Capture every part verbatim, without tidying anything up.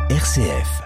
R C F.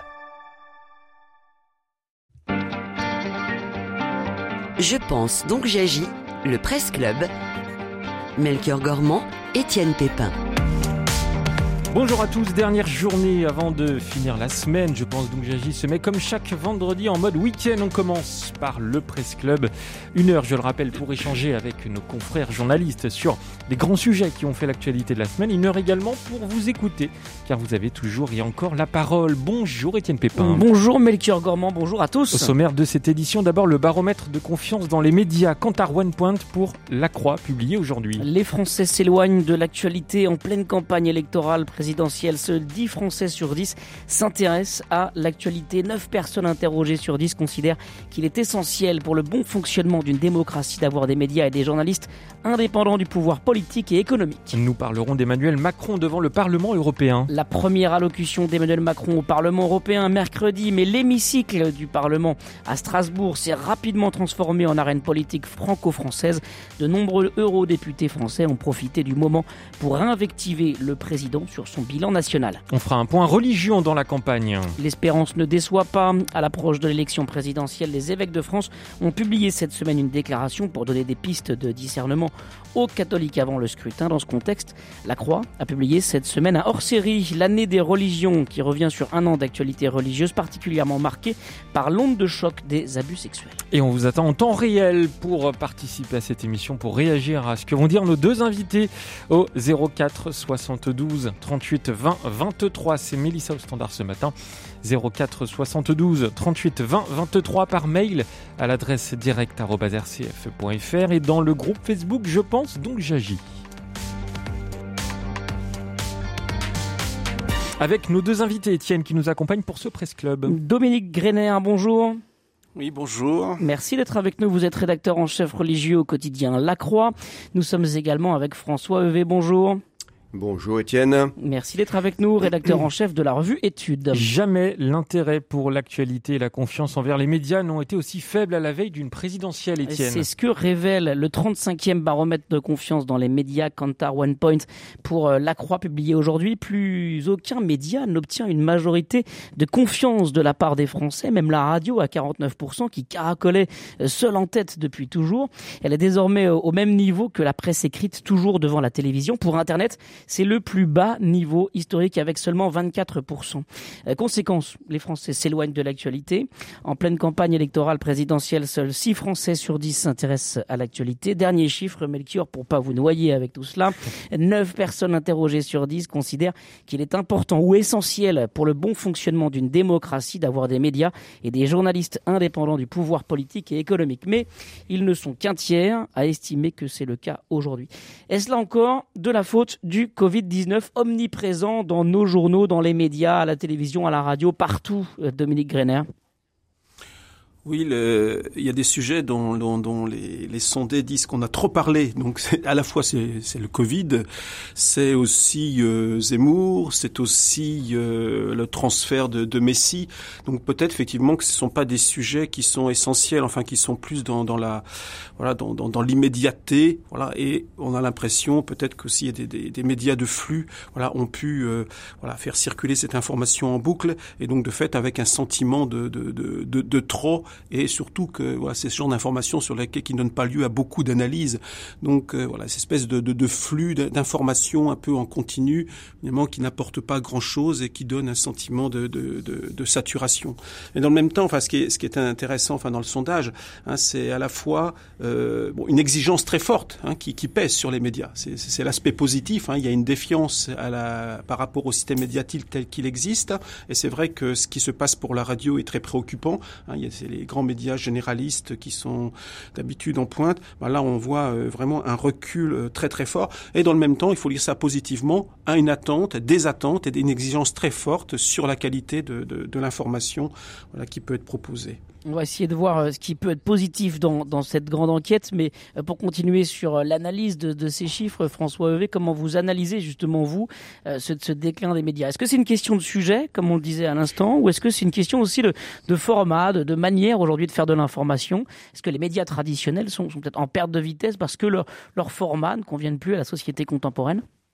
Je pense donc j'agis, le Presse Club. Melchior Gormand, Étienne Pépin. Bonjour à tous, dernière journée avant de finir la semaine, je pense donc j'agis se met comme chaque vendredi en mode week-end. On commence par le Presse Club, une heure je le rappelle pour échanger avec nos confrères journalistes sur les grands sujets qui ont fait l'actualité de la semaine, une heure également pour vous écouter car vous avez toujours et encore la parole. Bonjour Étienne Pépin. Bonjour Melchior Gormand, bonjour à tous. Au sommaire de cette édition, d'abord le baromètre de confiance dans les médias, Kantar One Point pour La Croix, publié aujourd'hui. Les Français s'éloignent de l'actualité en pleine campagne électorale présidentielle. Seuls dix Français sur dix s'intéressent à l'actualité. neuf personnes interrogées sur dix considèrent qu'il est essentiel pour le bon fonctionnement d'une démocratie d'avoir des médias et des journalistes indépendants du pouvoir politique et économique. Nous parlerons d'Emmanuel Macron devant le Parlement européen. La première allocution d'Emmanuel Macron au Parlement européen mercredi, mais l'hémicycle du Parlement à Strasbourg s'est rapidement transformé en arène politique franco-française. De nombreux eurodéputés français ont profité du moment pour invectiver le président sur son bilan national. On fera un point religion dans la campagne. L'espérance ne déçoit pas. À l'approche de l'élection présidentielle, les évêques de France ont publié cette semaine une déclaration pour donner des pistes de discernement aux catholiques avant le scrutin. Dans ce contexte, La Croix a publié cette semaine un hors-série, l'année des religions, qui revient sur un an d'actualité religieuse particulièrement marquée par l'onde de choc des abus sexuels. Et on vous attend en temps réel pour participer à cette émission, pour réagir à ce que vont dire nos deux invités au zéro quatre soixante-douze trente-huit vingt vingt-trois. C'est Mélissa au standard ce matin. zéro quatre soixante-douze trente-huit vingt vingt-trois par mail à l'adresse direct arobase r c f point f r et dans le groupe Facebook Je pense donc j'agis. Avec nos deux invités, Étienne, qui nous accompagnent pour ce Presse Club. Dominique Greiner, bonjour. Oui, bonjour. Merci d'être avec nous. Vous êtes rédacteur en chef religieux au quotidien La Croix. Nous sommes également avec François Heuvet, bonjour. Bonjour Étienne. Merci d'être avec nous, rédacteur en chef de la revue Études. Jamais l'intérêt pour l'actualité et la confiance envers les médias n'ont été aussi faibles à la veille d'une présidentielle, Étienne. C'est ce que révèle le trente-cinquième baromètre de confiance dans les médias Kantar One Point pour La Croix, publié aujourd'hui. Plus aucun média n'obtient une majorité de confiance de la part des Français. Même la radio à quarante-neuf pour cent qui caracolait seule en tête depuis toujours. Elle est désormais au même niveau que la presse écrite, toujours devant la télévision. Pour Internet, c'est le plus bas niveau historique avec seulement vingt-quatre pour cent. Euh, conséquence, les Français s'éloignent de l'actualité. En pleine campagne électorale présidentielle, seuls six Français sur dix s'intéressent à l'actualité. Dernier chiffre, Melchior, pour pas vous noyer avec tout cela, neuf personnes interrogées sur dix considèrent qu'il est important ou essentiel pour le bon fonctionnement d'une démocratie d'avoir des médias et des journalistes indépendants du pouvoir politique et économique. Mais ils ne sont qu'un tiers à estimer que c'est le cas aujourd'hui. Est-ce là encore de la faute du covid dix-neuf omniprésent dans nos journaux, dans les médias, à la télévision, à la radio, partout, Dominique Greiner? Oui, le, il y a des sujets dont, dont, dont les, les sondés disent qu'on a trop parlé. Donc, c'est, à la fois, c'est, c'est le Covid, c'est aussi euh, Zemmour, c'est aussi euh, le transfert de, de Messi. Donc, peut-être effectivement que ce sont pas des sujets qui sont essentiels, enfin, qui sont plus dans, dans la, voilà, dans, dans, dans l'immédiateté. Voilà, et on a l'impression, peut-être qu'aussi des, des, des médias de flux, voilà, ont pu, euh, voilà, faire circuler cette information en boucle, et donc de fait avec un sentiment de, de, de, de, de trop. Et surtout que voilà, c'est ce genre d'informations sur lesquelles qui ne donnent pas lieu à beaucoup d'analyses. Donc euh, voilà, cette espèce de, de, de flux d'informations un peu en continu, évidemment, qui n'apporte pas grand-chose et qui donne un sentiment de, de, de, de saturation. Et dans le même temps, enfin, ce qui est, ce qui est intéressant, enfin, dans le sondage, hein, c'est à la fois euh, bon, une exigence très forte hein, qui, qui pèse sur les médias. C'est, c'est, c'est l'aspect positif. Hein, il y a une défiance à la, par rapport au système médiatique tel qu'il existe. Et c'est vrai que ce qui se passe pour la radio est très préoccupant. Hein, il y a, c'est les grands médias généralistes qui sont d'habitude en pointe, ben là on voit euh, vraiment un recul euh, très très fort. Et dans le même temps, il faut lire ça positivement, à une attente, des attentes et une exigence très forte sur la qualité de, de, de l'information voilà, qui peut être proposée. On va essayer de voir ce qui peut être positif dans, dans cette grande enquête, mais pour continuer sur l'analyse de, de ces chiffres, François Heuvet, comment vous analysez justement vous ce, ce déclin des médias? Est-ce que c'est une question de sujet, comme on le disait à l'instant, ou est-ce que c'est une question aussi de, de format, de, de manière aujourd'hui de faire de l'information? Est-ce que les médias traditionnels sont, sont peut-être en perte de vitesse parce que leur, leur format ne conviennent plus à la société contemporaine?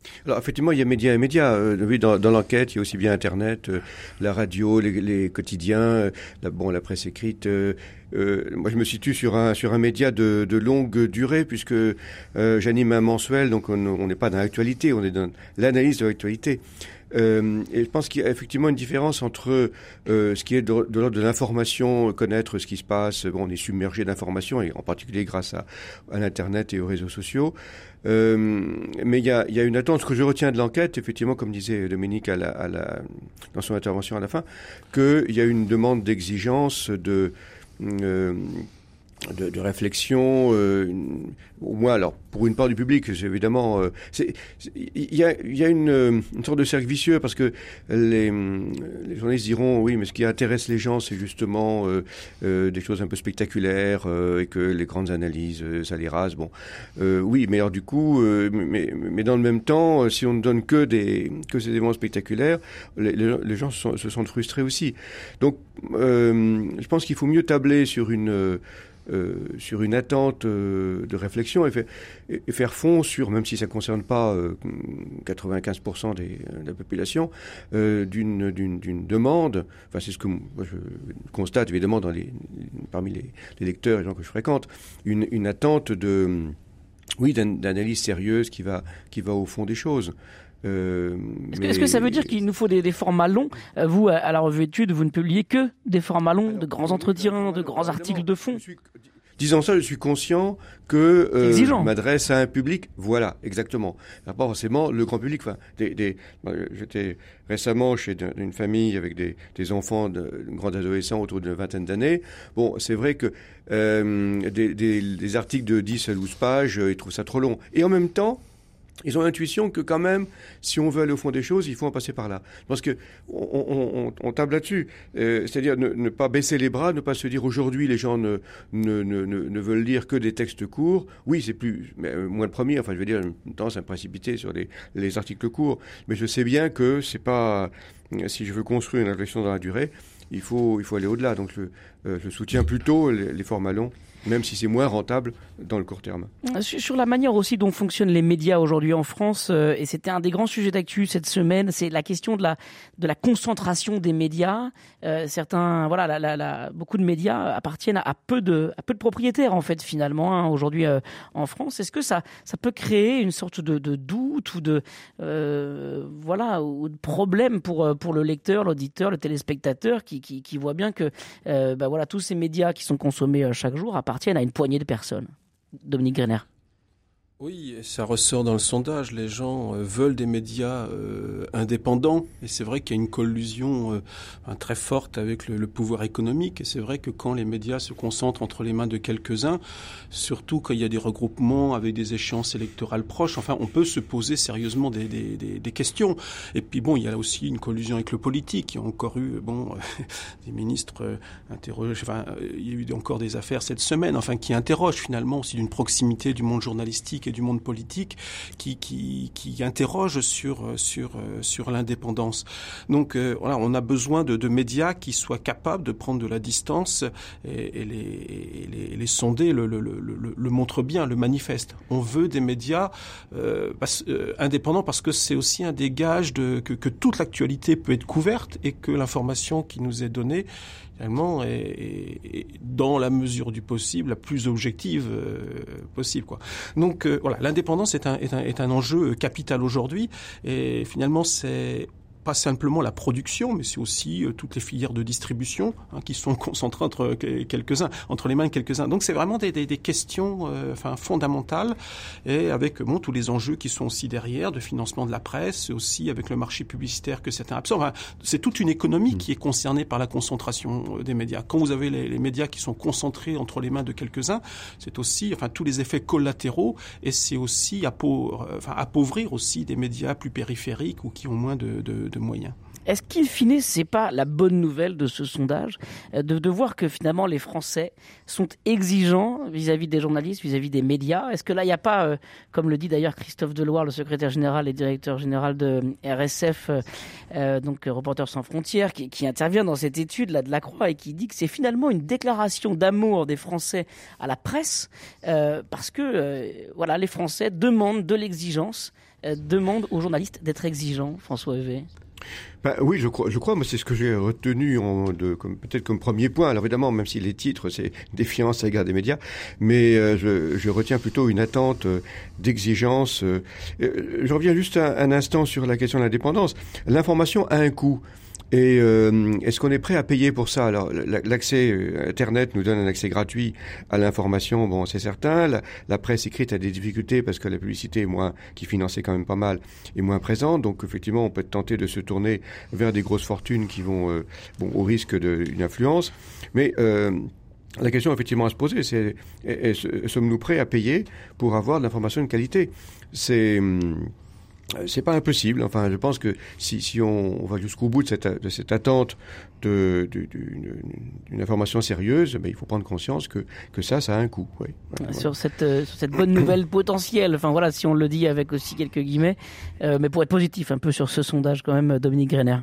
Alors effectivement, il y a médias et médias. Euh, oui, dans, dans l'enquête, il y a aussi bien Internet, euh, la radio, les, les quotidiens, euh, la, bon, la presse écrite. Euh, euh, moi, je me situe sur un sur un média de, de longue durée puisque euh, j'anime un mensuel, donc on n'est pas dans l'actualité, on est dans l'analyse de l'actualité. Euh, et je pense qu'il y a effectivement une différence entre euh, ce qui est de, de l'ordre de l'information, connaître ce qui se passe. Bon, on est submergé d'informations, et en particulier grâce à, à l'Internet et aux réseaux sociaux. Euh, mais il y a, il y a une attente. Ce que je retiens de l'enquête, effectivement, comme disait Dominique à la, à la, dans son intervention à la fin, qu'il y a une demande d'exigence, de... Euh, De, de réflexion, euh, une, au moins, alors pour une part du public, c'est évidemment, euh, c'est, il y a, il y a une, une sorte de cercle vicieux parce que les, les journalistes diront oui, mais ce qui intéresse les gens, c'est justement euh, euh, des choses un peu spectaculaires euh, et que les grandes analyses, euh, ça les rase. Bon, euh, oui, mais alors du coup, euh, mais, mais dans le même temps, si on ne donne que des que ces événements spectaculaires, les, les, les gens se, sont, se sentent frustrés aussi. Donc, euh, je pense qu'il faut mieux tabler sur une Euh, sur une attente euh, de réflexion et, fait, et, et faire fond sur, même si ça ne concerne pas euh, quatre-vingt-quinze pour cent des, de la population, euh, d'une, d'une, d'une demande, enfin c'est ce que moi je constate évidemment dans les, parmi les, les lecteurs et les gens que je fréquente, une, une attente de, oui, d'analyse sérieuse qui va, qui va au fond des choses. Euh, est-ce, que, est-ce que ça veut dire qu'il nous faut des, des formats longs ? Vous, à la revue Études, vous ne publiez que des formats longs, alors, de grands entretiens, de grands articles de fond. Suis, disant ça, je suis conscient que euh, je m'adresse à un public. Voilà, exactement. Pas forcément le grand public. Enfin, des, des, j'étais récemment chez une famille avec des, des enfants, de, de grands adolescents autour d'une vingtaine d'années. Bon, c'est vrai que euh, des, des, des articles de dix à douze pages, ils trouvent ça trop long. Et en même temps, ils ont l'intuition que quand même, si on veut aller au fond des choses, il faut en passer par là. Parce que on, on, on table là-dessus. Euh, c'est-à-dire ne, ne pas baisser les bras, ne pas se dire aujourd'hui les gens ne, ne, ne, ne veulent lire que des textes courts. Oui, c'est plus, mais moins le premier. Enfin, je veux dire, une tendance à me précipiter sur les, les articles courts. Mais je sais bien que c'est pas, si je veux construire une réflexion dans la durée, il faut, il faut aller au-delà. Donc, je, euh, je soutiens plutôt les, les formats longs, même si c'est moins rentable dans le court terme. Sur la manière aussi dont fonctionnent les médias aujourd'hui en France, euh, et c'était un des grands sujets d'actu cette semaine, c'est la question de la de la concentration des médias. Euh, certains, voilà, la, la, la, beaucoup de médias appartiennent à, à peu de à peu de propriétaires en fait finalement hein, aujourd'hui euh, en France. Est-ce que ça ça peut créer une sorte de, de doute ou de euh, voilà ou de problème pour pour le lecteur, l'auditeur, le téléspectateur qui qui, qui voit bien que euh, bah voilà tous ces médias qui sont consommés euh, chaque jour appartiennent à une poignée de personnes. Dominique Grener. Oui, ça ressort dans le sondage. Les gens euh, veulent des médias euh, indépendants. Et c'est vrai qu'il y a une collusion euh, très forte avec le, le pouvoir économique. Et c'est vrai que quand les médias se concentrent entre les mains de quelques-uns, surtout quand il y a des regroupements avec des échéances électorales proches, enfin, on peut se poser sérieusement des, des, des, des questions. Et puis bon, il y a aussi une collusion avec le politique. Il y a encore eu bon, euh, des ministres euh, interrogés. Enfin, euh, il y a eu encore des affaires cette semaine, enfin, qui interrogent finalement aussi d'une proximité du monde journalistique et du monde politique qui qui qui interroge sur sur sur l'indépendance. Donc euh, voilà, on a besoin de, de médias qui soient capables de prendre de la distance et, et, les, et les les sonder le le le le, le montre bien, le manifeste. On veut des médias euh, parce, euh, indépendants parce que c'est aussi un des gages de que que toute l'actualité peut être couverte et que l'information qui nous est donnée finalement est, est, est dans la mesure du possible la plus objective euh, possible quoi. Donc euh, voilà, l'indépendance est un, est un est un enjeu capital aujourd'hui et finalement c'est pas simplement la production, mais c'est aussi euh, toutes les filières de distribution hein, qui sont concentrées entre quelques-uns, entre les mains de quelques-uns. Donc c'est vraiment des, des, des questions euh, enfin, fondamentales et avec bon, tous les enjeux qui sont aussi derrière, de financement de la presse, aussi avec le marché publicitaire que certains absorbent. Enfin, c'est toute une économie mmh. qui est concernée par la concentration des médias. Quand vous avez les, les médias qui sont concentrés entre les mains de quelques-uns, c'est aussi enfin, tous les effets collatéraux et c'est aussi appau- enfin, appauvrir aussi des médias plus périphériques ou qui ont moins de, de de moyens. Est-ce qu'in fine, c'est pas la bonne nouvelle de ce sondage, de, de voir que finalement les Français sont exigeants vis-à-vis des journalistes, vis-à-vis des médias ? Est-ce que là, il n'y a pas, euh, comme le dit d'ailleurs Christophe Deloire, le secrétaire général et directeur général de R S F, euh, donc Reporters sans frontières, qui, qui intervient dans cette étude là de la Croix et qui dit que c'est finalement une déclaration d'amour des Français à la presse, euh, parce que euh, voilà, les Français demandent de l'exigence euh, demande aux journalistes d'être exigeants, François Vevey? Ben, oui, je crois, je crois, moi, c'est ce que j'ai retenu en, de, comme, peut-être comme premier point. Alors évidemment, même si les titres, c'est défiance à l'égard des médias, mais euh, je, je retiens plutôt une attente euh, d'exigence. Euh, euh, je reviens juste un, un instant sur la question de l'indépendance. L'information a un coût. Et euh, est-ce qu'on est prêt à payer pour ça? Alors, l'accès Internet nous donne un accès gratuit à l'information, bon, c'est certain. La, la presse écrite a des difficultés parce que la publicité est moins, qui finançait quand même pas mal, est moins présente. Donc, effectivement, on peut être tenté de se tourner vers des grosses fortunes qui vont, euh, bon, au risque d'une influence. Mais euh, la question effectivement à se poser, c'est est, est, sommes-nous prêts à payer pour avoir de l'information de qualité? C'est C'est pas impossible. Enfin, je pense que si, si on, on va jusqu'au bout de cette, de cette attente de, de, d'une, d'une information sérieuse, ben, il faut prendre conscience que, que ça, ça a un coût. Oui. Voilà, sur, voilà. cette, euh, sur cette bonne nouvelle potentielle, enfin voilà, si on le dit avec aussi quelques guillemets, euh, mais pour être positif un peu sur ce sondage quand même, Dominique Greiner.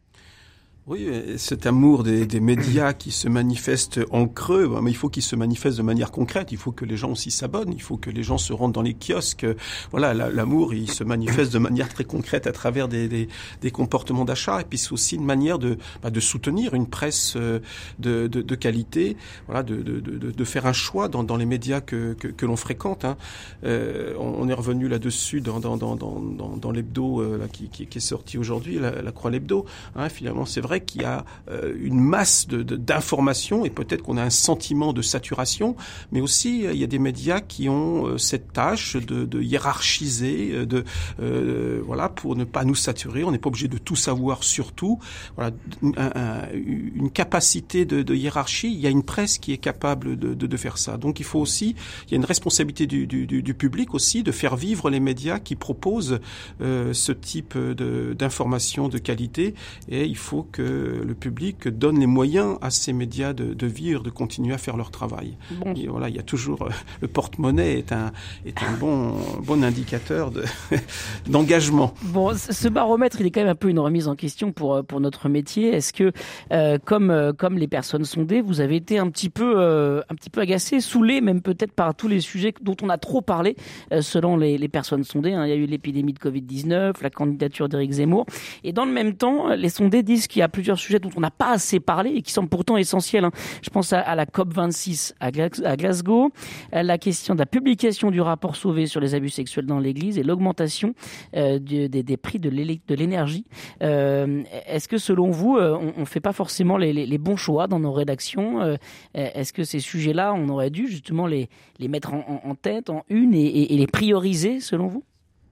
Oui, cet amour des, des médias qui se manifeste en creux, mais il faut qu'il se manifeste de manière concrète. Il faut que les gens aussi s'abonnent. Il faut que les gens se rendent dans les kiosques. Voilà, l'amour, il se manifeste de manière très concrète à travers des, des, des comportements d'achat. Et puis c'est aussi une manière de, bah, de soutenir une presse de, de, de qualité. Voilà, de, de, de, de faire un choix dans, dans les médias que, que, que l'on fréquente. Hein. Euh, on est revenu là-dessus dans, dans, dans, dans, dans, dans l'hebdo euh, là, qui, qui, qui est sorti aujourd'hui, la, la Croix l'hebdo. Hein, finalement, c'est vrai qu'il y a euh, une masse de, de, d'informations et peut-être qu'on a un sentiment de saturation, mais aussi euh, il y a des médias qui ont euh, cette tâche de, de hiérarchiser, de euh, voilà, pour ne pas nous saturer. On n'est pas obligé de tout savoir sur tout. Voilà, un, un, une capacité de, de hiérarchie. Il y a une presse qui est capable de, de, de faire ça. Donc il faut aussi, il y a une responsabilité du, du, du public aussi de faire vivre les médias qui proposent euh, ce type de, d'informations de qualité, et il faut que le public donne les moyens à ces médias de, de vivre, de continuer à faire leur travail. Bon. Et voilà, il y a toujours euh, le porte-monnaie est un est un bon bon indicateur de d'engagement. Bon, ce baromètre, il est quand même un peu une remise en question pour pour notre métier. Est-ce que euh, comme euh, comme les personnes sondées, vous avez été un petit peu euh, un petit peu agacé, saoulé, même peut-être par tous les sujets dont on a trop parlé euh, selon les, les personnes sondées. Hein. Il y a eu l'épidémie de covid dix-neuf, la candidature d'Éric Zemmour, et dans le même temps, les sondés disent qu'il y a plusieurs sujets dont on n'a pas assez parlé et qui semblent pourtant essentiels. Hein. Je pense à, à la COP vingt-six à, Gla- à Glasgow, à la question de la publication du rapport Sauvé sur les abus sexuels dans l'Église et l'augmentation euh, du, des, des prix de, de l'énergie. Euh, est-ce que selon vous, euh, on ne fait pas forcément les, les, les bons choix dans nos rédactions? euh, Est-ce que ces sujets-là, on aurait dû justement les, les mettre en, en, en tête, en une, et, et, et les prioriser selon vous?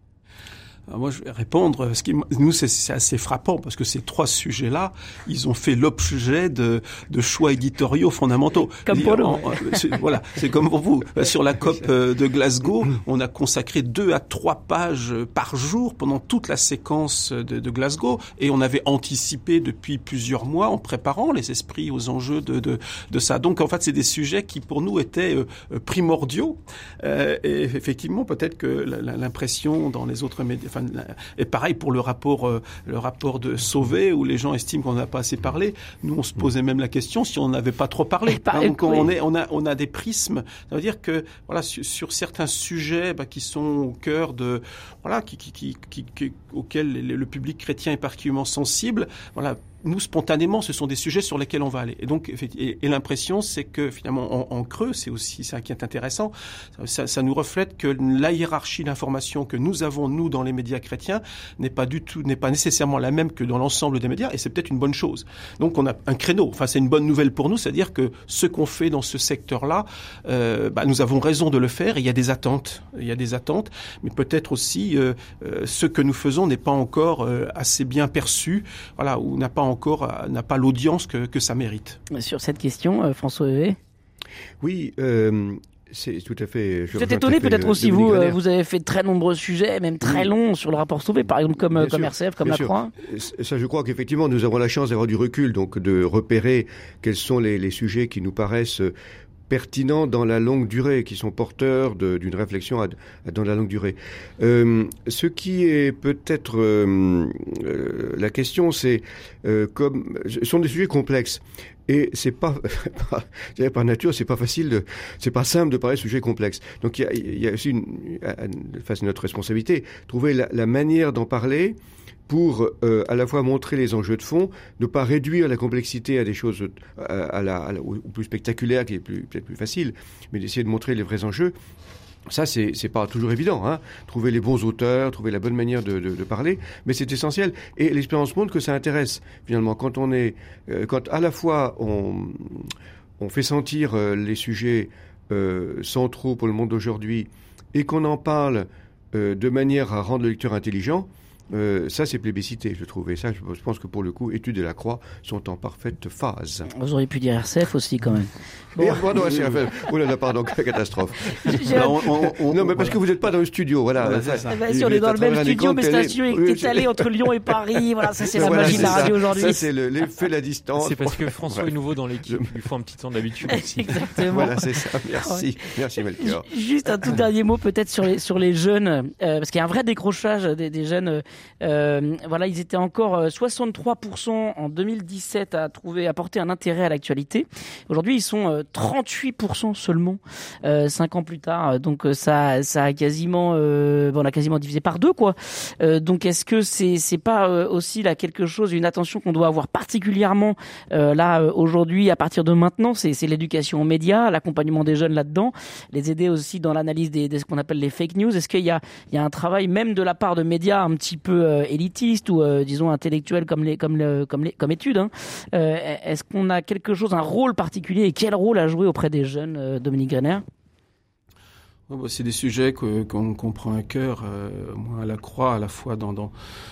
Alors moi, je vais répondre. Ce qui, nous, c'est, c'est assez frappant parce que ces trois sujets-là, ils ont fait l'objet de, de choix éditoriaux fondamentaux. Comme pour nous. C'est, voilà, c'est comme pour vous. Sur la COP de Glasgow, on a consacré deux à trois pages par jour pendant toute la séquence de, de Glasgow, et on avait anticipé depuis plusieurs mois en préparant les esprits aux enjeux de, de, de ça. Donc, en fait, c'est des sujets qui, pour nous, étaient euh, primordiaux. Euh, et effectivement, peut-être que l'impression dans les autres médias. Et pareil pour le rapport, euh, le rapport de Sauvé, où les gens estiment qu'on n'a pas assez parlé. Nous, on se posait même la question si on n'avait pas trop parlé. Hein, donc, oui. on, est, on, a, on a des prismes. Ça veut dire que voilà, sur, sur certains sujets bah, qui sont au cœur de, voilà, qui, qui, qui, qui, qui, auxquels le public chrétien est particulièrement sensible. Voilà. Nous, spontanément, ce sont des sujets sur lesquels on va aller. Et donc, et, et l'impression, c'est que finalement, en, en creux, c'est aussi ça qui est intéressant. Ça, ça nous reflète que la hiérarchie d'information que nous avons, nous, dans les médias chrétiens, n'est pas du tout, n'est pas nécessairement la même que dans l'ensemble des médias, et c'est peut-être une bonne chose. Donc, on a un créneau. Enfin, c'est une bonne nouvelle pour nous, c'est-à-dire que ce qu'on fait dans ce secteur-là, euh, bah, nous avons raison de le faire. Et il y a des attentes. Il y a des attentes, mais peut-être aussi euh, euh, ce que nous faisons n'est pas encore euh, assez bien perçu. Voilà, ou n'a pas encore encore n'a pas l'audience que, que ça mérite. Sur cette question, euh, François Vevey? Oui, euh, c'est tout à fait... Vous êtes étonné peut-être aussi, vous, euh, vous avez fait de très nombreux sujets, même très oui. longs sur le rapport Sauvé, par exemple comme, euh, comme R C F, comme La Croix. Ça, je crois qu'effectivement, nous avons la chance d'avoir du recul, donc de repérer quels sont les, les sujets qui nous paraissent pertinents dans la longue durée, qui sont porteurs de, d'une réflexion à, à, dans la longue durée. Euh, ce qui est peut-être euh, euh, la question, c'est euh, comme ce sont des sujets complexes. Et c'est pas, par, je dirais par nature, c'est pas facile de, c'est pas simple de parler de sujets complexes. Donc il y a, il y a aussi une, face à notre responsabilité, trouver la, la manière d'en parler pour euh, à la fois montrer les enjeux de fond, ne pas réduire la complexité à des choses à, à la, à la, au plus spectaculaire, qui est plus, peut-être plus facile, mais d'essayer de montrer les vrais enjeux. Ça, c'est, c'est pas toujours évident, hein. Trouver les bons auteurs, trouver la bonne manière de, de, de parler, mais c'est essentiel. Et l'expérience montre que ça intéresse, finalement, quand on est, euh, quand à la fois on, on fait sentir euh, les sujets euh, centraux pour le monde d'aujourd'hui et qu'on en parle euh, de manière à rendre le lecteur intelligent. Euh, ça, c'est plébiscité, je trouve. Et ça, je pense que pour le coup, Études et la Croix sont en parfaite phase. Vous auriez pu dire R C F aussi, quand même. Bon. Et, bon, non, R C F, oh là là, pardon, catastrophe. Alors, on, on, on, non, mais parce voilà. que vous n'êtes pas dans le studio, voilà. voilà c'est ça. Eh ben, si on est dans le même studio, mais c'est un studio qui est étalé entre Lyon et Paris. Voilà, ça, c'est la voilà, magie de la radio ça. aujourd'hui. Ça, c'est le, l'effet de la distance. C'est parce que François ouais. est nouveau dans l'équipe. Il lui faut un petit temps d'habitude aussi. Exactement. Voilà, c'est ça. Merci. Ouais. Merci, Melchior. Juste un tout dernier mot, peut-être, sur les, sur les jeunes, euh, parce qu'il y a un vrai décrochage des, des jeunes, euh, voilà, ils étaient encore soixante-trois pour cent en deux mille dix-sept à trouver, à porter un intérêt à l'actualité. Aujourd'hui, ils sont trente-huit pour cent seulement, euh, cinq ans plus tard. Donc ça, ça a quasiment, euh, bon, on a quasiment divisé par deux, quoi. Euh, donc est-ce que c'est, c'est pas euh, aussi là quelque chose, une attention qu'on doit avoir particulièrement euh, là euh, aujourd'hui, à partir de maintenant, c'est, c'est l'éducation aux médias, l'accompagnement des jeunes là-dedans, les aider aussi dans l'analyse des, des ce qu'on appelle les fake news. Est-ce qu'il y a, il y a un travail même de la part de médias un petit peu euh, élitistes ou euh, disons intellectuels comme les comme le comme les comme études hein. euh, est-ce qu'on a quelque chose, un rôle particulier, et quel rôle à jouer auprès des jeunes, euh, Dominique Greiner? Oh bah c'est des sujets que, qu'on, qu'on prend à cœur, euh, moi à la Croix, à la fois dans dans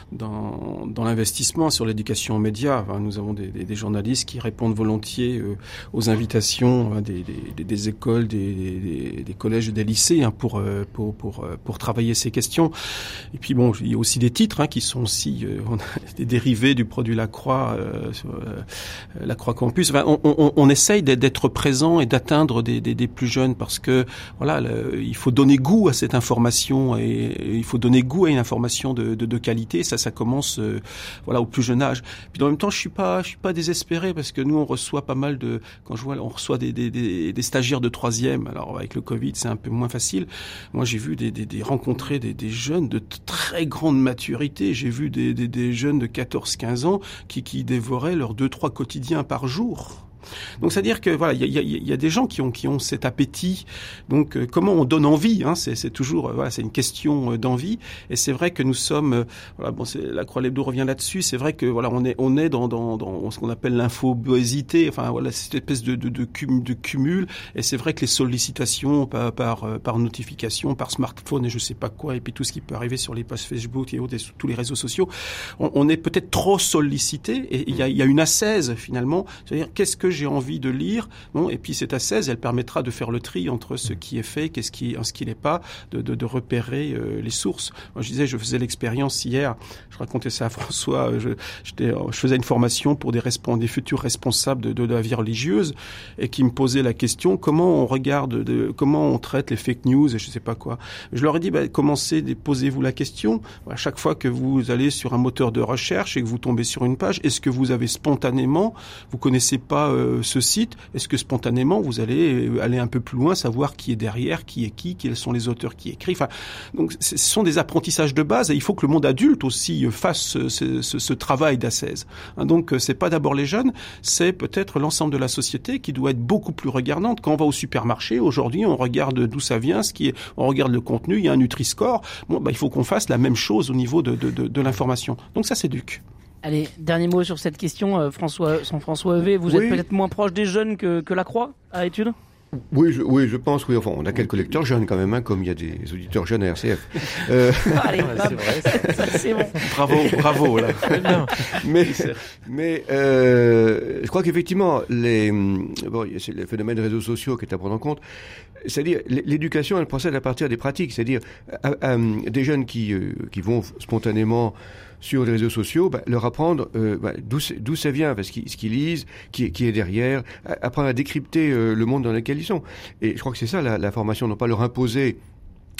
dans, dans l'investissement sur l'éducation aux médias. Enfin, nous avons des, des, des journalistes qui répondent volontiers euh, aux invitations hein, des, des, des écoles, des, des, des collèges, des lycées hein, pour euh, pour pour pour travailler ces questions. Et puis bon, il y a aussi des titres hein, qui sont aussi euh, on a des dérivés du produit La Croix, euh, sur, euh, La Croix Campus. Enfin, on, on, on essaye d'être présent et d'atteindre des, des, des plus jeunes parce que voilà. Le, il faut donner goût à cette information et, et il faut donner goût à une information de, de, de qualité. Ça, ça commence, euh, voilà, au plus jeune âge. Puis en même temps, je suis pas, je suis pas désespéré parce que nous, on reçoit pas mal de, quand je vois, on reçoit des, des, des, des stagiaires de troisième. Alors avec le Covid, c'est un peu moins facile. Moi, j'ai vu des, des, des rencontrer des, des jeunes de très grande maturité. J'ai vu des, des, des jeunes de quatorze, quinze ans qui, qui dévoraient leurs deux, trois quotidiens par jour. Donc, c'est-à-dire que voilà, il y a, y, y a des gens qui ont qui ont cet appétit. Donc, euh, comment on donne envie hein, c'est, c'est toujours euh, voilà, c'est une question euh, d'envie. Et c'est vrai que nous sommes, euh, voilà, bon, c'est, la Croix l'Hebdo revient là-dessus. C'est vrai que voilà, on est on est dans dans, dans ce qu'on appelle l'infobésité. Enfin voilà, cette espèce de de, de, cum, de cumul. Et c'est vrai que les sollicitations par par, par notification, par smartphone et je sais pas quoi, et puis tout ce qui peut arriver sur les pages Facebook et autres, et tous les réseaux sociaux, on, on est peut-être trop sollicité. Et il y a il y a une ascèse finalement. C'est-à-dire qu'est-ce que j'ai envie de lire, bon, et puis cette ascèse, elle permettra de faire le tri entre ce qui est fait, qu'est-ce qui, ce qui n'est pas, de, de, de repérer euh, les sources. Moi, je disais, je faisais l'expérience hier, je racontais ça à François, je, j'étais, je faisais une formation pour des, respons- des futurs responsables de, de la vie religieuse, et qui me posaient la question, comment on regarde, de, comment on traite les fake news, et je sais pas quoi. Je leur ai dit, bah, commencez, posez-vous la question, à chaque fois que vous allez sur un moteur de recherche et que vous tombez sur une page, est-ce que vous avez spontanément, vous connaissez pas euh, ce site, est-ce que spontanément vous allez aller un peu plus loin, savoir qui est derrière, qui est qui, quels sont les auteurs qui écrivent. Enfin, donc ce sont des apprentissages de base et il faut que le monde adulte aussi fasse ce, ce, ce, ce travail d'ascèse. Hein, donc c'est pas d'abord les jeunes, c'est peut-être l'ensemble de la société qui doit être beaucoup plus regardante. Quand on va au supermarché, aujourd'hui, on regarde d'où ça vient, ce qui est, on regarde le contenu, il y a un Nutri-Score. Bon, bah, il faut qu'on fasse la même chose au niveau de, de, de, de l'information. Donc ça s'éduque. Allez, dernier mot sur cette question, euh, François, Jean-François Heuvet, vous oui. êtes peut-être moins proche des jeunes que, que la Croix à Études ? Oui, je, oui, je pense, oui. Enfin, on a quelques lecteurs jeunes quand même, hein, comme il y a des auditeurs jeunes à R C F. Euh... Allez, ouais, c'est vrai, ça, c'est bon. Bravo, bravo, là. mais, mais, euh, je crois qu'effectivement, les, bon, c'est le phénomène des réseaux sociaux qui est à prendre en compte. C'est-à-dire, l'éducation, elle procède à partir des pratiques. C'est-à-dire, à, à, des jeunes qui, euh, qui vont spontanément sur les réseaux sociaux, bah, leur apprendre euh, bah, d'où, d'où ça vient, parce qu'ils, ce qu'ils lisent, qui, qui est derrière, apprendre à décrypter euh, le monde dans lequel ils sont. Et je crois que c'est ça la, la formation, non pas leur imposer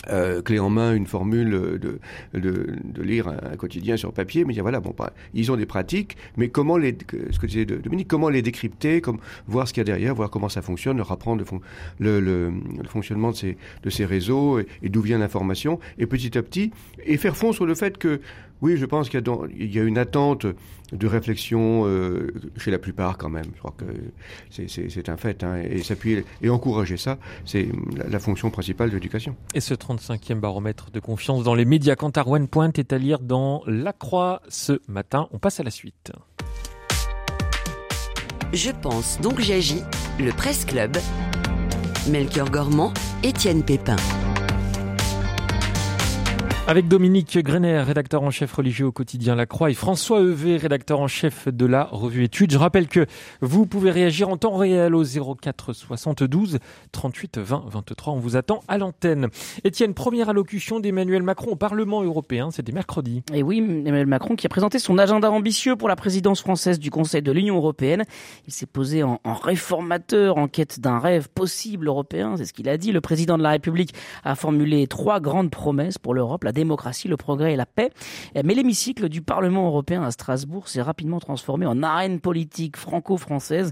Euh, clé en main une formule de, de, de lire un, un quotidien sur papier, mais dire voilà, bon, bah, ils ont des pratiques, mais comment les, ce que disait Dominique, comment les décrypter, comme, voir ce qu'il y a derrière, voir comment ça fonctionne, leur apprendre le, fon, le, le, le fonctionnement de ces, de ces réseaux et, et d'où vient l'information, et petit à petit, et faire fond sur le fait que, oui, je pense qu'il y a, dans, il y a une attente de réflexion euh, chez la plupart quand même. Je crois que c'est, c'est, c'est un fait, hein, et s'appuyer et encourager ça, c'est la, la fonction principale de l'éducation. Et ce trente-cinquième baromètre de confiance dans les médias Kantar OnePoint est à lire dans La Croix ce matin. On passe à la suite. Je pense donc j'agis, le Presse Club. Melchior Gormand, Étienne Pépin. Avec Dominique Grener, rédacteur en chef religieux au quotidien La Croix, et François Heuvet, rédacteur en chef de la revue Études. Je rappelle que vous pouvez réagir en temps réel au zéro quatre soixante-douze trente-huit vingt vingt-trois. On vous attend à l'antenne. Étienne, première allocution d'Emmanuel Macron au Parlement européen, c'était mercredi. Et oui, Emmanuel Macron qui a présenté son agenda ambitieux pour la présidence française du Conseil de l'Union européenne. Il s'est posé en, en réformateur en quête d'un rêve possible européen, c'est ce qu'il a dit. Le président de la République a formulé trois grandes promesses pour l'Europe, la démocratie, le progrès et la paix. Mais l'hémicycle du Parlement européen à Strasbourg s'est rapidement transformé en arène politique franco-française.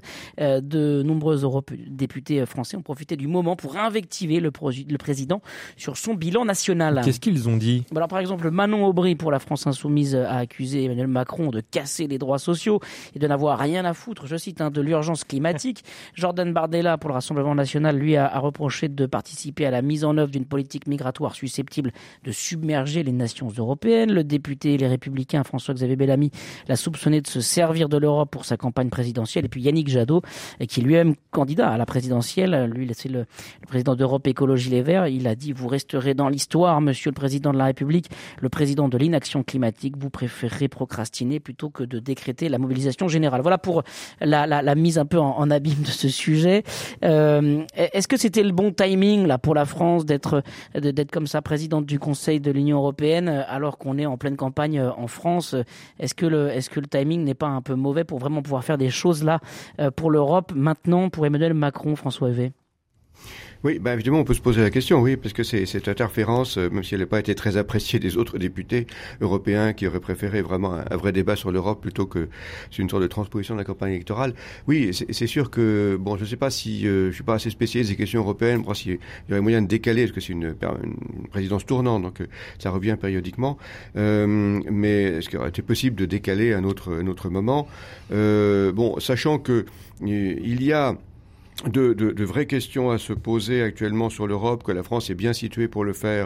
De nombreux eurodéputés français ont profité du moment pour invectiver le, projet, le président sur son bilan national. Qu'est-ce qu'ils ont dit ? Alors, par exemple, Manon Aubry pour la France Insoumise a accusé Emmanuel Macron de casser les droits sociaux et de n'avoir rien à foutre, je cite, hein, de l'urgence climatique. Jordan Bardella pour le Rassemblement national, lui, a, a reproché de participer à la mise en œuvre d'une politique migratoire susceptible de submerger les nations européennes. Le député Les Républicains François-Xavier Bellamy l'a soupçonné de se servir de l'Europe pour sa campagne présidentielle. Et puis Yannick Jadot, qui est lui-même candidat à la présidentielle, lui c'est le, le président d'Europe Écologie Les Verts, il a dit « Vous resterez dans l'histoire, monsieur le président de la République, le président de l'inaction climatique, vous préférez procrastiner plutôt que de décréter la mobilisation générale ». Voilà pour la, la, la mise un peu en, en abîme de ce sujet. Euh, est-ce que c'était le bon timing là pour la France d'être, d'être comme ça présidente du Conseil de l'Union européenne alors qu'on est en pleine campagne en France? Est-ce que le, est-ce que le timing n'est pas un peu mauvais pour vraiment pouvoir faire des choses là pour l'Europe maintenant pour Emmanuel Macron, François Heuvet? Oui, bah évidemment, on peut se poser la question, oui, parce que c'est, cette interférence, euh, même si elle n'a pas été très appréciée des autres députés européens qui auraient préféré vraiment un, un vrai débat sur l'Europe plutôt que c'est une sorte de transposition de la campagne électorale. Oui, c'est, c'est sûr que, bon, je ne sais pas si, euh, je suis pas assez spécialiste des questions européennes, pour s'il y aurait moyen de décaler, parce que c'est une, une présidence tournante, donc euh, ça revient périodiquement, euh, mais est-ce qu'il aurait été possible de décaler un autre, un autre moment? euh, Bon, sachant que euh, il y a De, de, de vraies questions à se poser actuellement sur l'Europe, que la France est bien située pour le faire,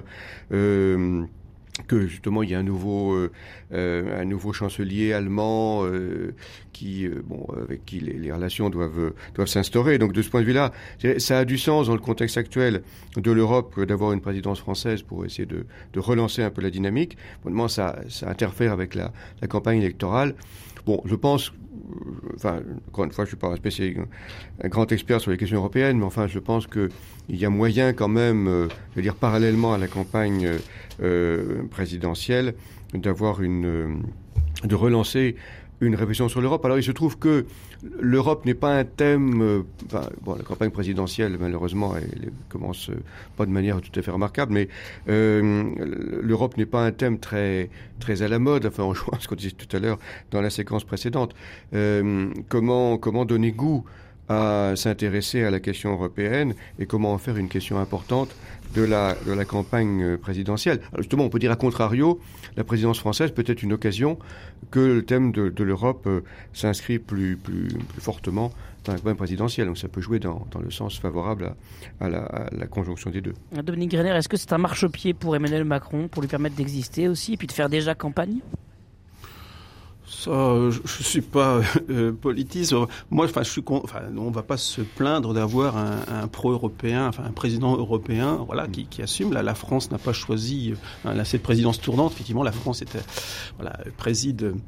euh, que justement il y a un nouveau, euh, euh, un nouveau chancelier allemand euh, qui, euh, bon, avec qui les, les relations doivent, doivent s'instaurer. Donc de ce point de vue-là, ça a du sens dans le contexte actuel de l'Europe d'avoir une présidence française pour essayer de, de relancer un peu la dynamique. Bon, ça, ça interfère avec la, la campagne électorale. Bon, je pense, enfin, encore une fois, je suis pas un spécialiste, un grand expert sur les questions européennes, mais enfin, je pense que il y a moyen quand même, euh, je veux dire, parallèlement à la campagne euh, présidentielle, d'avoir une, euh, de relancer une réflexion sur l'Europe. Alors, il se trouve que l'Europe n'est pas un thème... Euh, enfin, bon, la campagne présidentielle, malheureusement, elle, elle commence euh, pas de manière tout à fait remarquable, mais euh, l'Europe n'est pas un thème très très à la mode. Enfin, on joue à ce qu'on disait tout à l'heure dans la séquence précédente. Euh, comment comment donner goût à s'intéresser à la question européenne et comment en faire une question importante de la, de la campagne présidentielle. Alors justement, on peut dire à contrario, la présidence française peut être une occasion que le thème de, de l'Europe euh, s'inscrit plus, plus, plus fortement dans la campagne présidentielle. Donc ça peut jouer dans, dans le sens favorable à, à, la, à la conjonction des deux. Dominique Grener, est-ce que c'est un marchepied pour Emmanuel Macron, pour lui permettre d'exister aussi, et puis de faire déjà campagne ? Ça, je, je suis pas euh, politiste. Moi, enfin, je suis. Con... Enfin, on va pas se plaindre d'avoir un, un pro-européen, enfin un président européen, voilà, qui, qui assume. Là, la France n'a pas choisi. Hein, là, cette présidence tournante. Effectivement, la France était, voilà, préside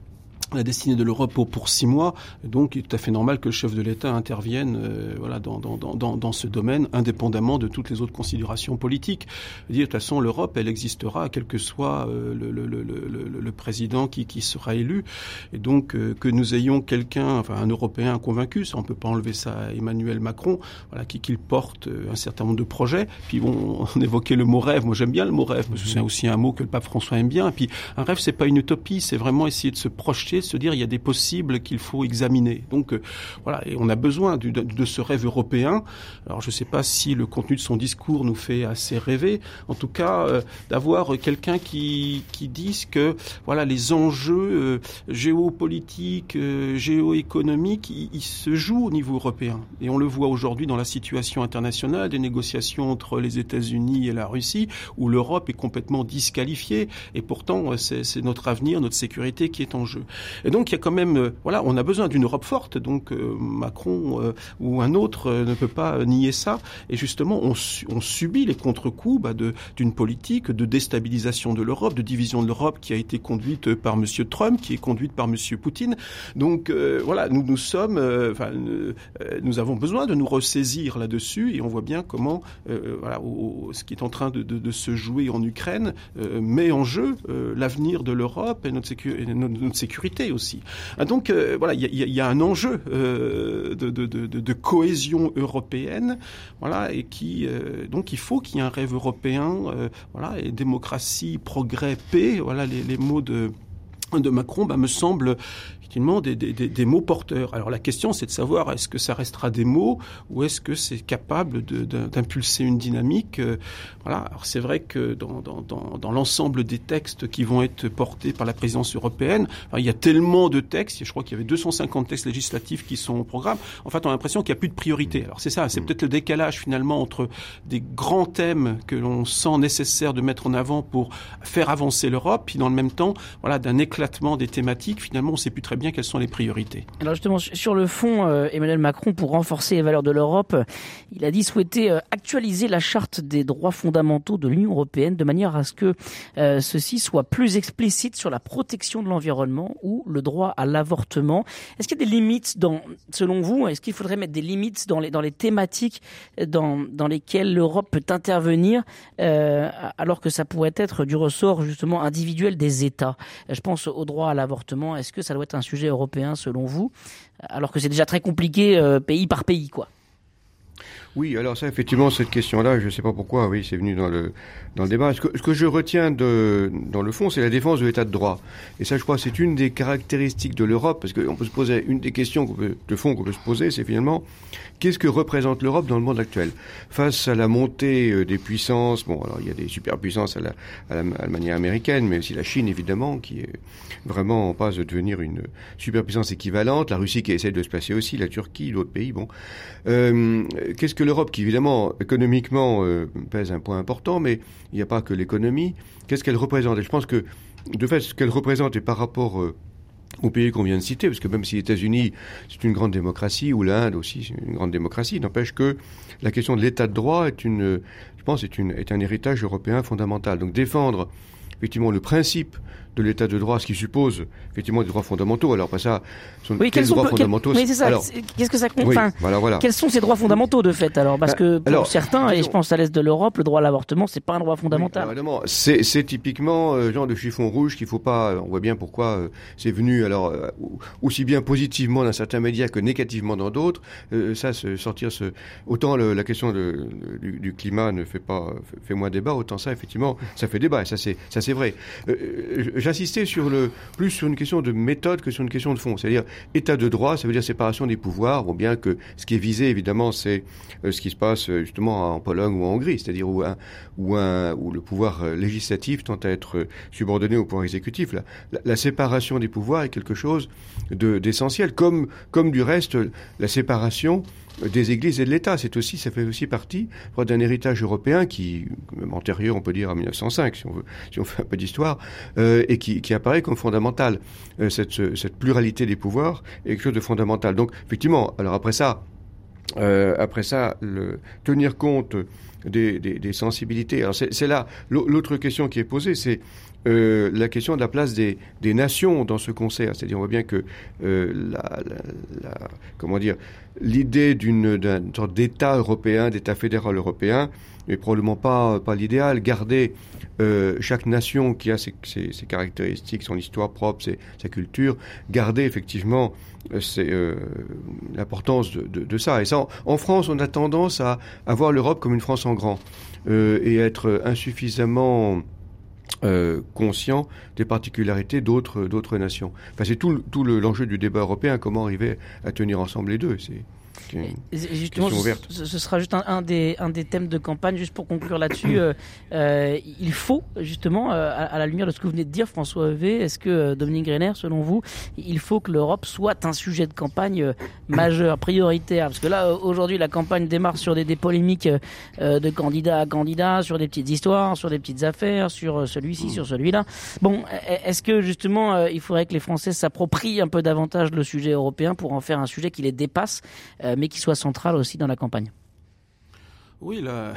la destinée de l'Europe pour, pour six mois. Donc, il est tout à fait normal que le chef de l'État intervienne euh, voilà, dans, dans, dans, dans ce domaine, indépendamment de toutes les autres considérations politiques. Je veux dire, de toute façon, l'Europe, elle existera, quel que soit euh, le, le, le, le, le président qui, qui sera élu. Et donc, euh, que nous ayons quelqu'un, enfin un Européen convaincu, ça, on ne peut pas enlever ça à Emmanuel Macron, voilà, qui, qu'il porte un certain nombre de projets. Puis, bon, on évoquait le mot rêve. Moi, j'aime bien le mot rêve, parce que c'est aussi un mot que le pape François aime bien. Et puis, un rêve, c'est pas une utopie, c'est vraiment essayer de se projeter, se dire il y a des possibles qu'il faut examiner. Donc euh, voilà, et on a besoin du, de, de ce rêve européen. Alors je ne sais pas si le contenu de son discours nous fait assez rêver. En tout cas, euh, d'avoir quelqu'un qui qui dise que voilà les enjeux euh, géopolitiques, euh, géoéconomiques, ils, ils se jouent au niveau européen. Et on le voit aujourd'hui dans la situation internationale des négociations entre les États-Unis et la Russie, où l'Europe est complètement disqualifiée. Et pourtant, c'est, c'est notre avenir, notre sécurité qui est en jeu. Et donc il y a quand même, euh, voilà, on a besoin d'une Europe forte. Donc euh, Macron euh, ou un autre euh, ne peut pas nier ça. Et justement, on, su, on subit les contre-coups bah, de, d'une politique de déstabilisation de l'Europe, de division de l'Europe qui a été conduite par Monsieur Trump, qui est conduite par Monsieur Poutine. Donc euh, voilà, nous nous sommes, euh, enfin, euh, nous avons besoin de nous ressaisir là-dessus. Et on voit bien comment, euh, voilà, au, au, ce qui est en train de, de, de se jouer en Ukraine euh, met en jeu euh, l'avenir de l'Europe et notre, sécu- et notre, notre sécurité aussi. Donc euh, voilà, il y a, y a un enjeu euh, de, de, de, de cohésion européenne, voilà, et qui euh, donc il faut qu'il y ait un rêve européen, euh, voilà, et démocratie, progrès, paix, voilà les, les mots de de Macron, bah, me semblent effectivement des, des, des mots porteurs. Alors la question, c'est de savoir est-ce que ça restera des mots ou est-ce que c'est capable de, de, d'impulser une dynamique. Euh, voilà. Alors c'est vrai que dans, dans, dans, dans l'ensemble des textes qui vont être portés par la présidence européenne, alors, il y a tellement de textes. Je crois qu'il y avait deux cent cinquante textes législatifs qui sont au programme. En fait, on a l'impression qu'il n'y a plus de priorité. Alors c'est ça, c'est peut-être le décalage finalement entre des grands thèmes que l'on sent nécessaire de mettre en avant pour faire avancer l'Europe, puis dans le même temps, voilà, d'un éclatement des thématiques. Finalement, on ne sait plus très bien quelles sont les priorités. Alors justement, sur le fond, euh, Emmanuel Macron, pour renforcer les valeurs de l'Europe, il a dit souhaiter euh, actualiser la charte des droits fondamentaux de l'Union européenne de manière à ce que euh, ceci soit plus explicite sur la protection de l'environnement ou le droit à l'avortement. Est-ce qu'il y a des limites, dans, selon vous, est-ce qu'il faudrait mettre des limites dans les, dans les thématiques dans, dans lesquelles l'Europe peut intervenir euh, alors que ça pourrait être du ressort justement individuel des États? Je pense au droit à l'avortement. Est-ce que ça doit être un sujet européen selon vous, alors que c'est déjà très compliqué euh, pays par pays, quoi? Oui, alors ça, effectivement, cette question-là, je ne sais pas pourquoi, oui, c'est venu dans le dans le débat. Ce que, ce que je retiens de dans le fond, c'est la défense de l'état de droit. Et ça, je crois, c'est une des caractéristiques de l'Europe, parce qu'on peut se poser une des questions qu'on peut, de fond qu'on peut se poser, c'est finalement qu'est-ce que représente l'Europe dans le monde actuel face à la montée des puissances. Bon, alors il y a des superpuissances à la, à la, à la manière américaine, mais aussi la Chine, évidemment, qui est vraiment en passe de devenir une superpuissance équivalente. La Russie qui essaie de se placer aussi, la Turquie, d'autres pays. Bon, euh, qu'est-ce que l'Europe, qui évidemment économiquement euh, pèse un point important, mais il n'y a pas que l'économie. Qu'est-ce qu'elle représente? Et je pense que de fait, ce qu'elle représente est par rapport euh, aux pays qu'on vient de citer, parce que même si les États-Unis c'est une grande démocratie, ou l'Inde aussi c'est une grande démocratie, n'empêche que la question de l'état de droit est une, je pense, est une est un héritage européen fondamental. Donc défendre effectivement le principe de l'état de droit, ce qui suppose effectivement des droits fondamentaux. Alors pas ça, sont, oui, quels sont, droits quel, fondamentaux Oui, c'est ça. alors, qu'est-ce que ça compte? Oui, enfin, voilà, voilà. Quels sont ces droits fondamentaux de fait alors? Parce que pour alors, certains, et je pense à l'est de l'Europe, le droit à l'avortement, c'est pas un droit fondamental. Oui, évidemment, c'est, c'est typiquement euh, genre de chiffon rouge qu'il faut pas. On voit bien pourquoi euh, c'est venu. Alors euh, aussi bien positivement dans certains médias que négativement dans d'autres. Euh, ça, se, sortir ce autant le, la question de, du, du climat ne fait pas fait moins débat, autant ça effectivement ça fait débat. Et ça c'est ça c'est vrai. Euh, j'insistais sur le plus sur une question de méthode que sur une question de fond. C'est-à-dire état de droit, ça veut dire séparation des pouvoirs. Bon, bien que ce qui est visé évidemment, c'est euh, ce qui se passe euh, justement en Pologne ou en Hongrie, c'est-à-dire où un où un où le pouvoir euh, législatif tend à être euh, subordonné au pouvoir exécutif. La, la, la séparation des pouvoirs est quelque chose de d'essentiel, comme comme du reste la séparation des églises et de l'État. C'est aussi, ça fait aussi partie d'un héritage européen qui, même antérieur, on peut dire à mille neuf cent cinq, si on veut, si on fait un peu d'histoire, euh, et qui, qui apparaît comme fondamental. Euh, cette, cette pluralité des pouvoirs est quelque chose de fondamental. Donc, effectivement, alors après ça, euh, après ça, le, tenir compte des, des, des sensibilités. Alors c'est, c'est là l'autre question qui est posée, c'est euh, la question de la place des, des nations dans ce concert. C'est-à-dire, on voit bien que euh, la, la, la, comment dire, l'idée d'une, d'une sorte d'État européen, d'État fédéral européen, n'est probablement pas, pas l'idéal. Garder euh, chaque nation qui a ses, ses, ses caractéristiques, son histoire propre, ses, sa culture, garder effectivement euh, c'est, euh, l'importance de, de, de ça. Et ça, en, en France, on a tendance à, à voir l'Europe comme une France en grand euh, et être insuffisamment Euh, conscient des particularités d'autres d'autres nations. Enfin, c'est tout, tout le, l'enjeu du débat européen, comment arriver à tenir ensemble les deux. C'est, c'est une et justement, question ouverte. Ce, ce sera juste un, un, des, un des thèmes de campagne, juste pour conclure là-dessus. euh, euh, il faut, justement, euh, à, à la lumière de ce que vous venez de dire, François Heuvet, est-ce que, euh, Dominique Greiner, selon vous, il faut que l'Europe soit un sujet de campagne euh, majeur, prioritaire? Parce que là, euh, aujourd'hui, la campagne démarre sur des, des polémiques euh, de candidat à candidat, sur des petites histoires, sur des petites affaires, sur euh, celui-ci, mmh. sur celui-là. Bon, est-ce que, justement, euh, il faudrait que les Français s'approprient un peu davantage le sujet européen pour en faire un sujet qui les dépasse, euh, mais qui soit central aussi dans la campagne? Oui, là,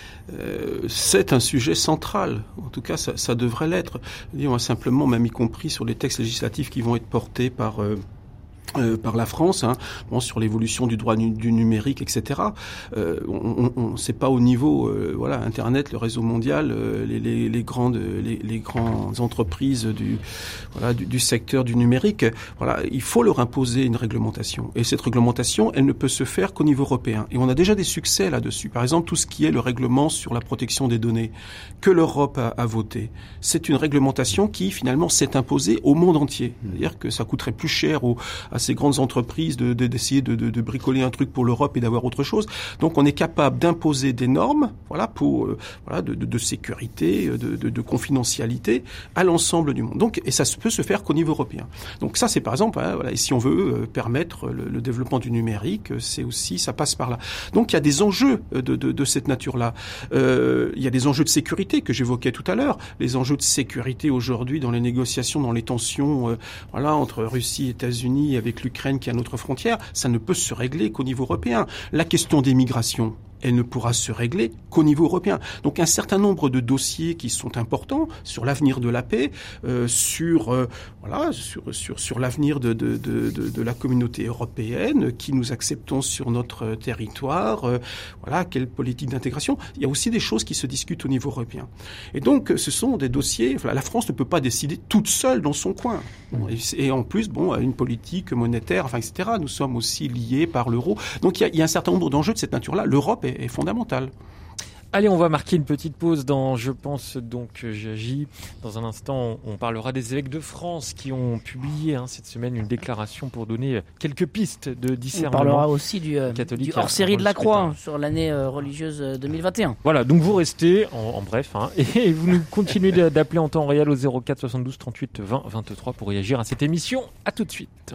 euh, c'est un sujet central. En tout cas, ça, ça devrait l'être. On va simplement, même y compris sur les textes législatifs qui vont être portés par euh, Euh, par la France, hein, bon, sur l'évolution du droit nu, du numérique, et cetera. Euh, on, on, on c'est pas au niveau, euh, voilà, Internet, le réseau mondial, euh, les, les, les grandes, les, les grandes entreprises du, voilà, du, du secteur du numérique. Voilà, il faut leur imposer une réglementation. Et cette réglementation, elle ne peut se faire qu'au niveau européen. Et on a déjà des succès là-dessus. Par exemple, tout ce qui est le règlement sur la protection des données que l'Europe a, a voté. C'est une réglementation qui finalement s'est imposée au monde entier. C'est-à-dire que ça coûterait plus cher aux à ces grandes entreprises de, de, d'essayer de, de, de bricoler un truc pour l'Europe et d'avoir autre chose. Donc on est capable d'imposer des normes, voilà, pour euh, voilà, de, de, de sécurité, de, de, de confidentialité à l'ensemble du monde. Donc et ça peut se faire qu'au niveau européen. Donc ça c'est par exemple, hein, voilà, et si on veut euh, permettre le, le développement du numérique, c'est aussi ça passe par là. Donc il y a des enjeux de, de, de cette nature-là. Euh, il y a des enjeux de sécurité que j'évoquais tout à l'heure. Les enjeux de sécurité aujourd'hui dans les négociations, dans les tensions, euh, voilà, entre Russie et États-Unis avec l'Ukraine qui est à notre frontière, ça ne peut se régler qu'au niveau européen. La question des migrations, elle ne pourra se régler qu'au niveau européen. Donc un certain nombre de dossiers qui sont importants sur l'avenir de la paix, euh, sur euh, voilà, sur sur sur l'avenir de de de de, de la communauté européenne, qui nous acceptons sur notre territoire, euh, voilà, quelle politique d'intégration. Il y a aussi des choses qui se discutent au niveau européen. Et donc ce sont des dossiers. Voilà, la France ne peut pas décider toute seule dans son coin. Bon, et, et en plus, bon, une politique monétaire, enfin et cetera. Nous sommes aussi liés par l'euro. Donc il y a, il y a un certain nombre d'enjeux de cette nature-là. L'Europe est, est fondamentale. Allez, on va marquer une petite pause dans Je pense donc j'agis. Dans un instant, on parlera des évêques de France qui ont publié hein, cette semaine une déclaration pour donner quelques pistes de discernement. On parlera aussi du, euh, catholique du hors-série de la Croix sur l'année euh, religieuse deux mille vingt et un. Voilà, donc vous restez en, en bref hein, et vous nous continuez d'appeler en temps réel au zéro quatre soixante-douze trente-huit vingt vingt-trois pour réagir à cette émission. À tout de suite.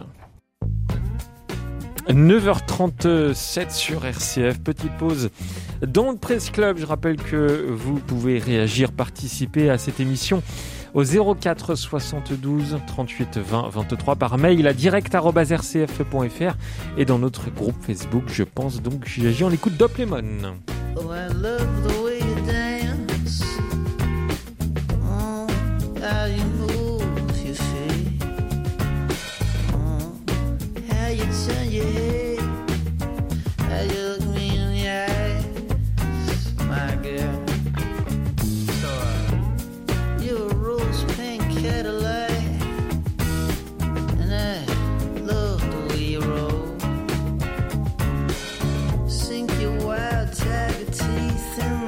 neuf heures trente-sept sur R C F, petite pause dans le Presse Club. Je rappelle que vous pouvez réagir, participer à cette émission au zéro quatre soixante-douze trente-huit vingt vingt-trois par mail à direct arobase r c f point f r et dans notre groupe Facebook Je pense donc j'agis. On écoute Doc Lemon. Oh, I love the way you dance. Oh, how you move your feet. Oh, how you turn your head. How you look me in the eye, my girl. So, uh, you're a rose pink Cadillac, and I love the way you roll. Sink your wild tiger teeth in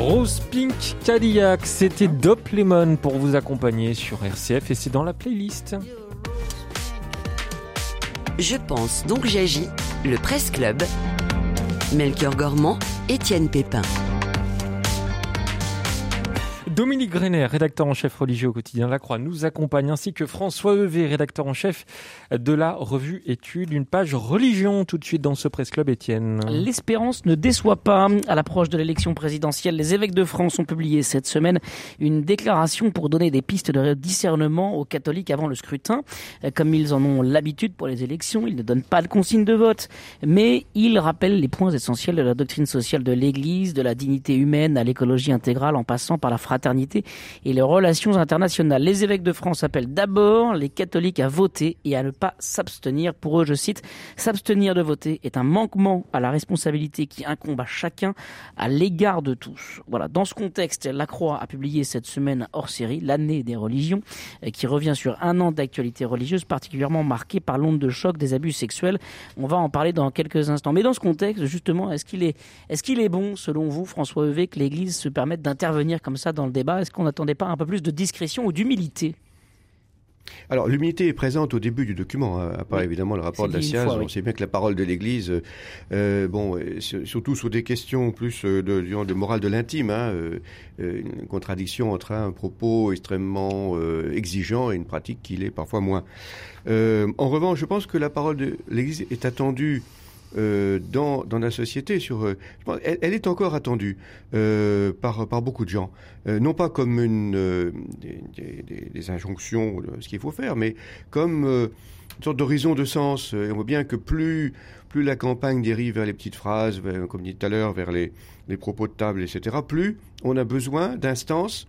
Rose Pink Cadillac, c'était Dope Lemon pour vous accompagner sur R C F et c'est dans la playlist. Je pense donc j'agis, le Presse Club. Melchior Gormand, Étienne Pépin. Dominique Greiner, rédacteur en chef religieux au quotidien La Croix, nous accompagne, ainsi que François Heuvet, rédacteur en chef de la revue Études. Une page religion tout de suite dans ce Presse Club, Étienne. L'espérance ne déçoit pas. À l'approche de l'élection présidentielle, les évêques de France ont publié cette semaine une déclaration pour donner des pistes de discernement aux catholiques avant le scrutin. Comme ils en ont l'habitude pour les élections, ils ne donnent pas de consigne de vote, mais ils rappellent les points essentiels de la doctrine sociale de l'Église, de la dignité humaine à l'écologie intégrale en passant par la fraternité et les relations internationales. Les évêques de France appellent d'abord les catholiques à voter et à ne pas s'abstenir. Pour eux, je cite, « S'abstenir de voter est un manquement à la responsabilité qui incombe à chacun à l'égard de tous ». Voilà. Dans ce contexte, La Croix a publié cette semaine hors série l'année des religions, qui revient sur un an d'actualité religieuse particulièrement marquée par l'onde de choc des abus sexuels. On va en parler dans quelques instants. Mais dans ce contexte, justement, est-ce qu'il est, est-ce qu'il est bon, selon vous, François Heuvet, que l'Église se permette d'intervenir comme ça dans le débat? Est-ce qu'on n'attendait pas un peu plus de discrétion ou d'humilité? Alors, l'humilité est présente au début du document, hein, à part oui. évidemment le rapport c'est de la S I A Z. Oui. On sait bien que la parole de l'Église, euh, bon, surtout sur des questions plus de, de, de morale de l'intime, hein, euh, une contradiction entre un propos extrêmement euh, exigeant et une pratique qui l'est parfois moins. Euh, en revanche, je pense que la parole de l'Église est attendue Euh, dans, dans la société, sur, euh, je pense, elle, elle est encore attendue euh, par, par beaucoup de gens. Euh, non pas comme une, euh, des, des, des injonctions de ce qu'il faut faire, mais comme euh, une sorte d'horizon de sens. Et on voit bien que plus, plus la campagne dérive vers les petites phrases, vers, comme dit tout à l'heure, vers les, les propos de table, et cetera, plus on a besoin d'instances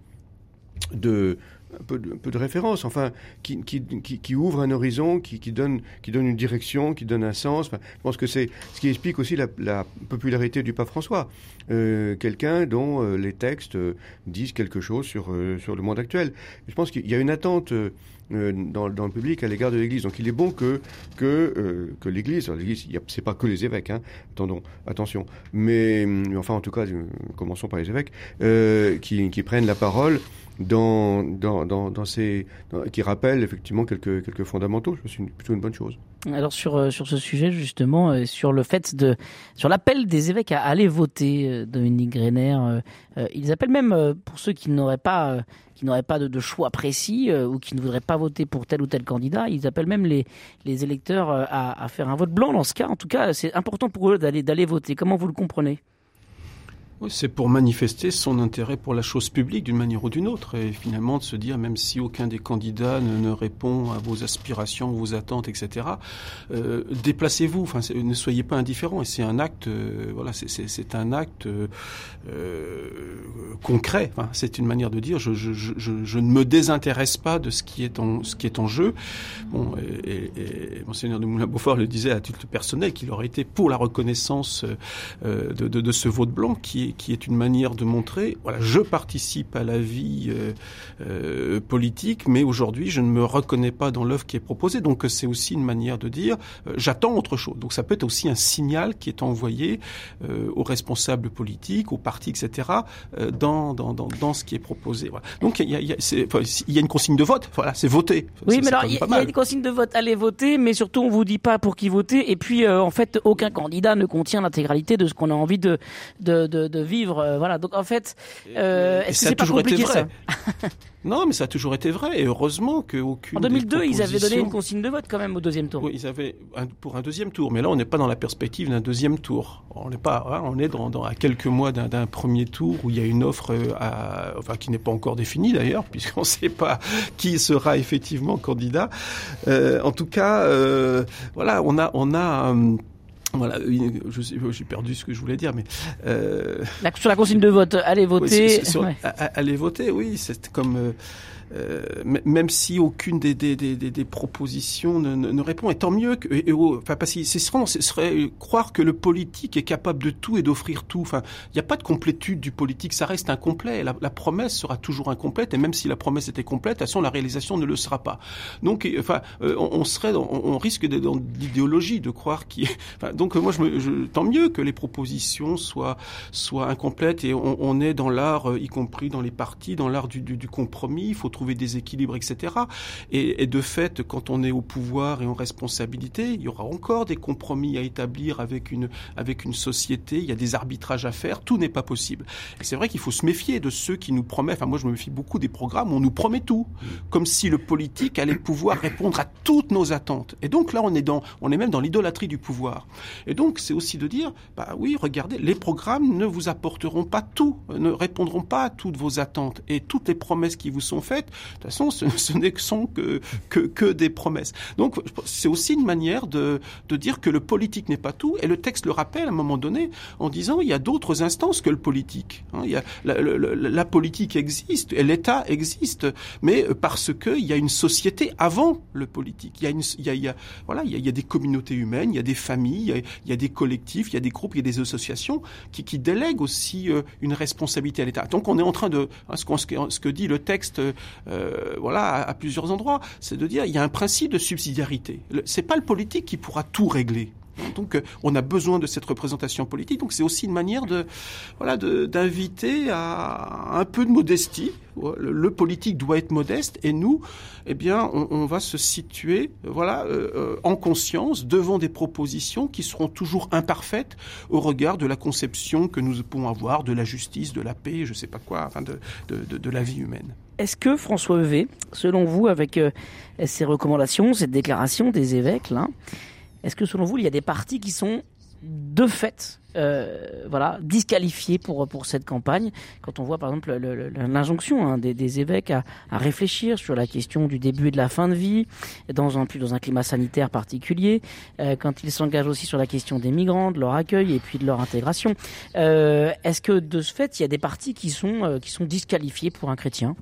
de un peu de, un peu de référence, enfin, qui, qui, qui, qui ouvre un horizon, qui, qui, donne, qui donne une direction, qui donne un sens. Enfin, je pense que c'est ce qui explique aussi la, la popularité du pape François. Euh, quelqu'un dont euh, les textes euh, disent quelque chose sur, euh, sur le monde actuel. Et je pense qu'il y a une attente euh, dans, dans le public à l'égard de l'Église. Donc il est bon que, que, euh, que l'Église, alors l'Église, il y a, c'est pas que les évêques, hein, attendons, attention, mais, mais enfin en tout cas, euh, commençons par les évêques, euh, qui, qui prennent la parole dans, dans, dans, dans ces, dans, qui rappellent effectivement quelques, quelques fondamentaux. C'est une, plutôt une bonne chose. Alors sur euh, sur ce sujet justement, euh, sur le fait de, sur l'appel des évêques à aller voter, euh, Dominique Greiner, euh, euh, ils appellent même euh, pour ceux qui n'auraient pas euh, qui n'auraient pas de, de choix précis euh, ou qui ne voudraient pas voter pour tel ou tel candidat, ils appellent même les les électeurs euh, à, à faire un vote blanc dans ce cas. En tout cas, c'est important pour eux d'aller d'aller voter. Comment vous le comprenez? Oui, c'est pour manifester son intérêt pour la chose publique d'une manière ou d'une autre, et finalement de se dire, même si aucun des candidats ne, ne répond à vos aspirations, vos attentes, et cetera, euh, déplacez-vous, enfin, ne soyez pas indifférents, et c'est un acte, euh, voilà, c'est, c'est, c'est un acte euh, concret. Enfin, c'est une manière de dire, je, je, je, je ne me désintéresse pas de ce qui est en, ce qui est en jeu. Bon, et, et, et Monseigneur de Moulin-Beaufort le disait à titre personnel, qu'il aurait été pour la reconnaissance euh, de, de, de ce vote blanc qui qui est une manière de montrer, voilà, je participe à la vie euh, euh, politique, mais aujourd'hui, je ne me reconnais pas dans l'œuvre qui est proposée. Donc, c'est aussi une manière de dire, euh, j'attends autre chose. Donc, ça peut être aussi un signal qui est envoyé euh, aux responsables politiques, aux partis, et cetera, euh, dans, dans, dans, dans ce qui est proposé. Voilà. Donc, il y a, il y a, c'est, enfin, il y a une consigne de vote. Voilà, c'est voter. Oui, c'est, mais alors, il y, y a une consigne de vote. Allez voter, mais surtout, on vous dit pas pour qui voter. Et puis, euh, en fait, aucun candidat ne contient l'intégralité de ce qu'on a envie de, de, de, de vivre. Euh, voilà. Donc, en fait, euh, est-ce que c'est pas compliqué, ça? Non, mais ça a toujours été vrai, et heureusement qu'aucune. En deux mille deux, ils avaient donné une consigne de vote quand même au deuxième tour. Oui, ils avaient un, pour un deuxième tour, mais là, on n'est pas dans la perspective d'un deuxième tour. On n'est pas, hein, on est dans, dans à quelques mois d'un, d'un premier tour où il y a une offre, à, enfin, qui n'est pas encore définie d'ailleurs, puisqu'on ne sait pas qui sera effectivement candidat. Euh, en tout cas, euh, voilà, on a, on a. Euh, Voilà, je sais, j'ai perdu ce que je voulais dire, mais euh... la, sur la consigne de vote, allez voter. Oui, sur, ouais. Allez voter, oui, c'est comme euh, euh, même si aucune des des des, des propositions ne, ne, ne répond, et tant mieux que, et, et, enfin, parce que c'est ce serait croire que le politique est capable de tout et d'offrir tout. Enfin, il n'y a pas de complétude du politique, ça reste incomplet. La, la promesse sera toujours incomplète, et même si la promesse était complète, de toute façon, la réalisation ne le sera pas. Donc, enfin, euh, on, on serait, dans, on risque d'être dans l'idéologie de croire qu'il, enfin, donc donc moi, je, me, je tant mieux que les propositions soient soient incomplètes et on, on est dans l'art, y compris dans les partis, dans l'art du, du, du compromis. Il faut trouver des équilibres, et cetera. Et, et de fait, quand on est au pouvoir et en responsabilité, il y aura encore des compromis à établir avec une avec une société. Il y a des arbitrages à faire. Tout n'est pas possible. Et c'est vrai qu'il faut se méfier de ceux qui nous promettent. Enfin, moi, je me méfie beaucoup des programmes où on nous promet tout, comme si le politique allait pouvoir répondre à toutes nos attentes. Et donc là, on est dans, on est même dans l'idolâtrie du pouvoir. Et donc, c'est aussi de dire, bah oui, regardez, les programmes ne vous apporteront pas tout, ne répondront pas à toutes vos attentes. Et toutes les promesses qui vous sont faites, de toute façon, ce, ce ne sont que, que, que des promesses. Donc, c'est aussi une manière de, de dire que le politique n'est pas tout. Et le texte le rappelle à un moment donné en disant, il y a d'autres instances que le politique. Hein, il y a, la, la, la, la politique existe, et l'État existe, mais parce qu'il y a une société avant le politique. Il y a une, il y a, il y a, voilà, il y a, il y a des communautés humaines, il y a des familles, il y a, il y a des collectifs, il y a des groupes, il y a des associations qui, qui délèguent aussi euh, une responsabilité à l'État. Donc on est en train de, hein, ce, ce, que, ce que dit le texte, euh, voilà, à, à plusieurs endroits, c'est de dire il y a un principe de subsidiarité. Le, c'est pas le politique qui pourra tout régler. Donc, on a besoin de cette représentation politique. Donc, c'est aussi une manière de, voilà, de, d'inviter à un peu de modestie. Le, le politique doit être modeste, et nous, eh bien, on, on va se situer, voilà, euh, en conscience devant des propositions qui seront toujours imparfaites au regard de la conception que nous pouvons avoir de la justice, de la paix, je sais pas quoi, enfin, de, de, de, de la vie humaine. Est-ce que François Heuvet, selon vous, avec euh, ces recommandations, cette déclaration des évêques, là, est-ce que selon vous, il y a des partis qui sont de fait euh, voilà, disqualifiés pour, pour cette campagne? Quand on voit par exemple le, le, l'injonction hein, des, des évêques à, à réfléchir sur la question du début et de la fin de vie, dans un, dans un climat sanitaire particulier, euh, quand ils s'engagent aussi sur la question des migrants, de leur accueil et puis de leur intégration, euh, est-ce que de ce fait, il y a des partis qui sont, euh, qui sont disqualifiés pour un chrétien?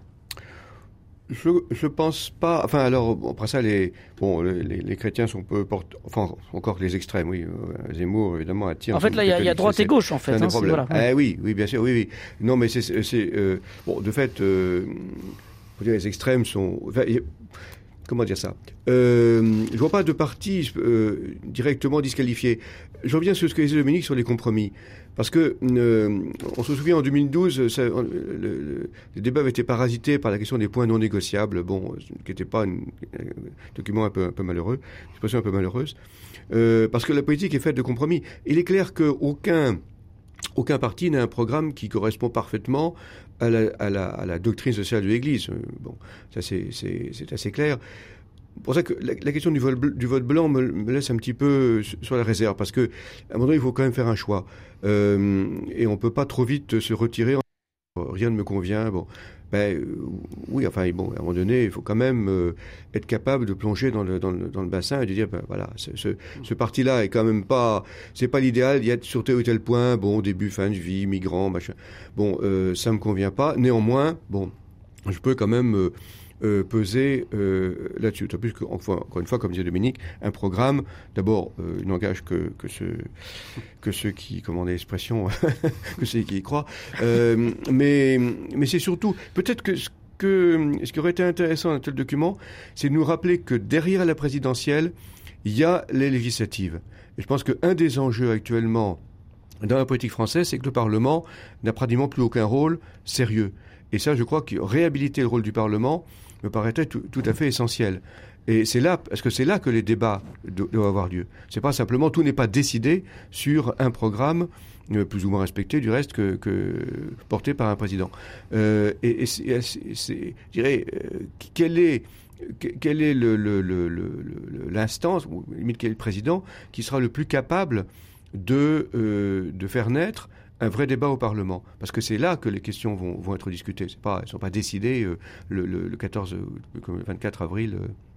Je je pense pas. Enfin, alors après ça, les bon, les, les chrétiens sont peu porte. Enfin, encore les extrêmes, oui. Zemmour, évidemment, attire. En fait, là, il y, y a droite et gauche, en fait. C'est un hein, des problèmes. C'est, voilà. Eh oui, oui, bien sûr, oui, oui. Non, mais c'est, c'est euh, bon. De fait, euh, faut dire, les extrêmes sont. Enfin, y, comment dire ça euh, Je vois pas de parti euh, directement disqualifié. Je reviens sur ce que disait Dominique sur les compromis. Parce que euh, on se souvient en deux mille douze, ça, le, le, le débat avait été parasité par la question des points non négociables, bon, qui n'était pas un document un peu, un peu malheureux, une expression un peu malheureuse, euh, parce que la politique est faite de compromis. Il est clair qu'aucun aucun parti n'a un programme qui correspond parfaitement à la, à la, à la doctrine sociale de l'Église. Bon, ça c'est, c'est, c'est assez clair. C'est pour ça que la, la question du vote, du vote blanc me, me laisse un petit peu sur la réserve, parce que à un moment donné, il faut quand même faire un choix. Euh, et on peut pas trop vite se retirer. Rien ne me convient. Bon, ben euh, oui, enfin bon, à un moment donné, il faut quand même euh, être capable de plonger dans le dans le, dans le bassin et de dire, ben voilà, ce, ce, ce parti-là est quand même pas, c'est pas l'idéal. Il y a sur tel ou tel point, bon, début, fin de vie, migrants, machin. Bon, euh, ça me convient pas. Néanmoins, bon, je peux quand même euh, Euh, peser euh, là-dessus. Tant plus qu'encore encore une fois, comme disait Dominique, un programme, d'abord, euh, il n'engage que, que, ceux, que ceux qui, comment on dit l'expression, que ceux qui y croient. Euh, mais, mais c'est surtout, peut-être que ce, que ce qui aurait été intéressant dans un tel document, c'est de nous rappeler que derrière la présidentielle, il y a les législatives. Et je pense qu'un des enjeux actuellement dans la politique française, c'est que le Parlement n'a pratiquement plus aucun rôle sérieux. Et ça, je crois que réhabiliter le rôle du Parlement me paraîtrait tout, tout à fait essentiel. Et c'est là, parce que c'est là que les débats do- doivent avoir lieu. C'est pas simplement, tout n'est pas décidé sur un programme euh, plus ou moins respecté du reste que, que porté par un président. Euh, et, et c'est, c'est, c'est, je dirais, euh, quel est quel est le, le, le, le, l'instance, ou limite quel est le président, qui sera le plus capable de, euh, de faire naître un vrai débat au Parlement, parce que c'est là que les questions vont, vont être discutées. C'est pas, elles ne sont pas décidées euh, le, le, le quatorze, le vingt-quatre avril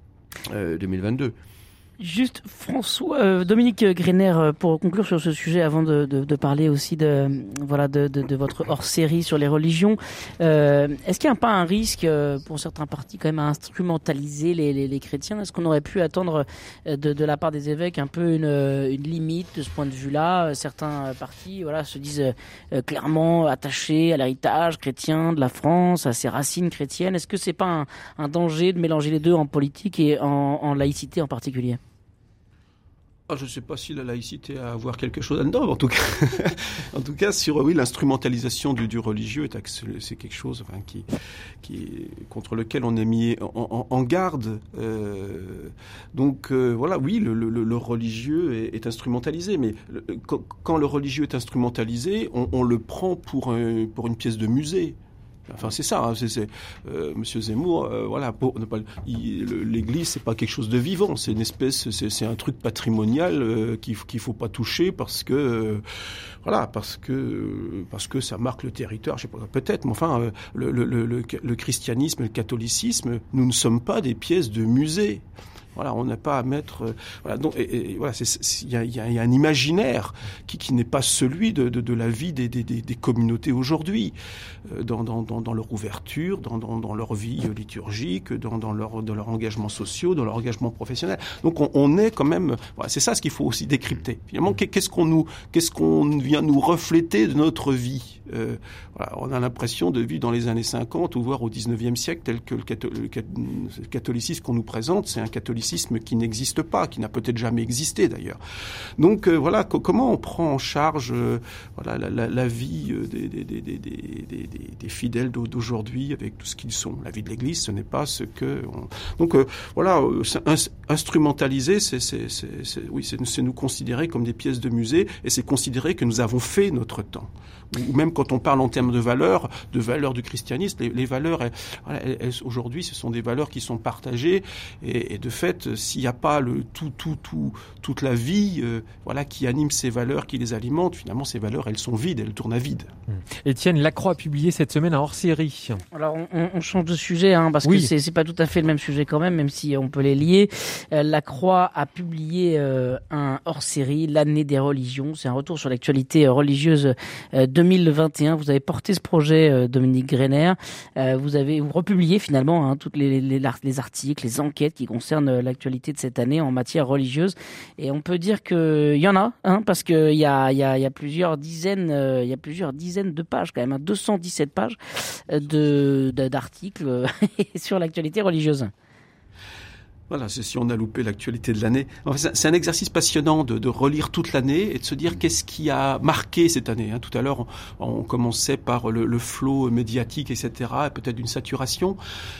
euh, deux mille vingt-deux. Juste, François, euh, Dominique Grener, pour conclure sur ce sujet, avant de, de, de parler aussi de, voilà, de, de, de votre hors-série sur les religions, euh, est-ce qu'il n'y a pas un risque euh, pour certains partis quand même à instrumentaliser les, les, les chrétiens? Est-ce qu'on aurait pu attendre de, de la part des évêques un peu une, une limite de ce point de vue-là? Certains partis, voilà, se disent euh, clairement attachés à l'héritage chrétien de la France, à ses racines chrétiennes. Est-ce que c'est pas un, un danger de mélanger les deux en politique et en, en laïcité en particulier? Ah, je ne sais pas si la laïcité a à avoir quelque chose là-dedans, en tout cas, en tout cas sur oui l'instrumentalisation du, du religieux est c'est quelque chose enfin, qui, qui contre lequel on est mis en, en, en garde. Euh, donc euh, voilà, oui, le, le, le religieux est, est instrumentalisé, mais le, quand, quand le religieux est instrumentalisé, on, on le prend pour un, pour une pièce de musée. Enfin, c'est ça. Hein, c'est, c'est, euh, Monsieur Zemmour, euh, voilà, pour, il, l'Église, c'est pas quelque chose de vivant. C'est une espèce, c'est, c'est un truc patrimonial euh, qu'il, qu'il faut pas toucher parce que, euh, voilà, parce que, parce que ça marque le territoire. Je sais pas, peut-être, mais enfin, euh, le, le, le, le christianisme, le catholicisme, nous ne sommes pas des pièces de musée. Voilà, on n'a pas à mettre. Euh, voilà, donc, et, et, voilà, il y a, y, a, y a un imaginaire qui, qui n'est pas celui de, de, de la vie des, des, des communautés aujourd'hui, euh, dans, dans, dans, dans leur ouverture, dans, dans, dans leur vie liturgique, dans, dans leur, dans leur engagement social, dans leur engagement professionnel. Donc, on, on est quand même. Voilà, c'est ça ce qu'il faut aussi décrypter. Finalement, qu'est-ce qu'on nous, qu'est-ce qu'on vient nous refléter de notre vie? Euh, voilà, on a l'impression de vivre dans les années cinquante ou voire au dix-neuvième siècle, tel que le, catho- le catholicisme qu'on nous présente, c'est un catholicisme qui n'existe pas, qui n'a peut-être jamais existé d'ailleurs. Donc euh, voilà, co- comment on prend en charge euh, voilà, la, la, la vie euh, des, des, des, des, des, des, des fidèles d'aujourd'hui avec tout ce qu'ils sont. La vie de l'Église, ce n'est pas ce que... On... Donc euh, voilà, euh, instrumentaliser, c'est, c'est, c'est, c'est, oui, c'est, c'est nous considérer comme des pièces de musée et c'est considérer que nous avons fait notre temps. Ou même quand on parle en termes de valeurs, de valeurs du christianisme, les, les valeurs, elles, elles, elles, aujourd'hui, ce sont des valeurs qui sont partagées. Et, et de fait, s'il n'y a pas le tout, tout, tout, toute la vie, euh, voilà, qui anime ces valeurs, qui les alimente, finalement, ces valeurs, elles sont vides, elles tournent à vide. Étienne Lacroix a publié cette semaine un hors-série. Alors, on, on change de sujet, hein, parce oui. que c'est, c'est pas tout à fait le même sujet quand même, même si on peut les lier. Euh, Lacroix a publié euh, un hors-série, l'année des religions. C'est un retour sur l'actualité religieuse euh, deux mille vingt et un. Vous avez porté ce projet, euh, Dominique Greiner. Euh, vous avez vous republié finalement hein, toutes les, les, les articles, les enquêtes qui concernent euh, l'actualité de cette année en matière religieuse. Et on peut dire que il y en a, hein, parce que il y a il y a il y a plusieurs dizaines, euh, il y a plusieurs dizaines de pages quand même, hein, deux cent dix-sept pages de, de d'articles euh, sur l'actualité religieuse. Voilà, c'est si on a loupé l'actualité de l'année. Enfin, c'est un exercice passionnant de, de relire toute l'année et de se dire qu'est-ce qui a marqué cette année. Hein. Tout à l'heure, on, on commençait par le, le flot médiatique, et cetera, et peut-être une saturation.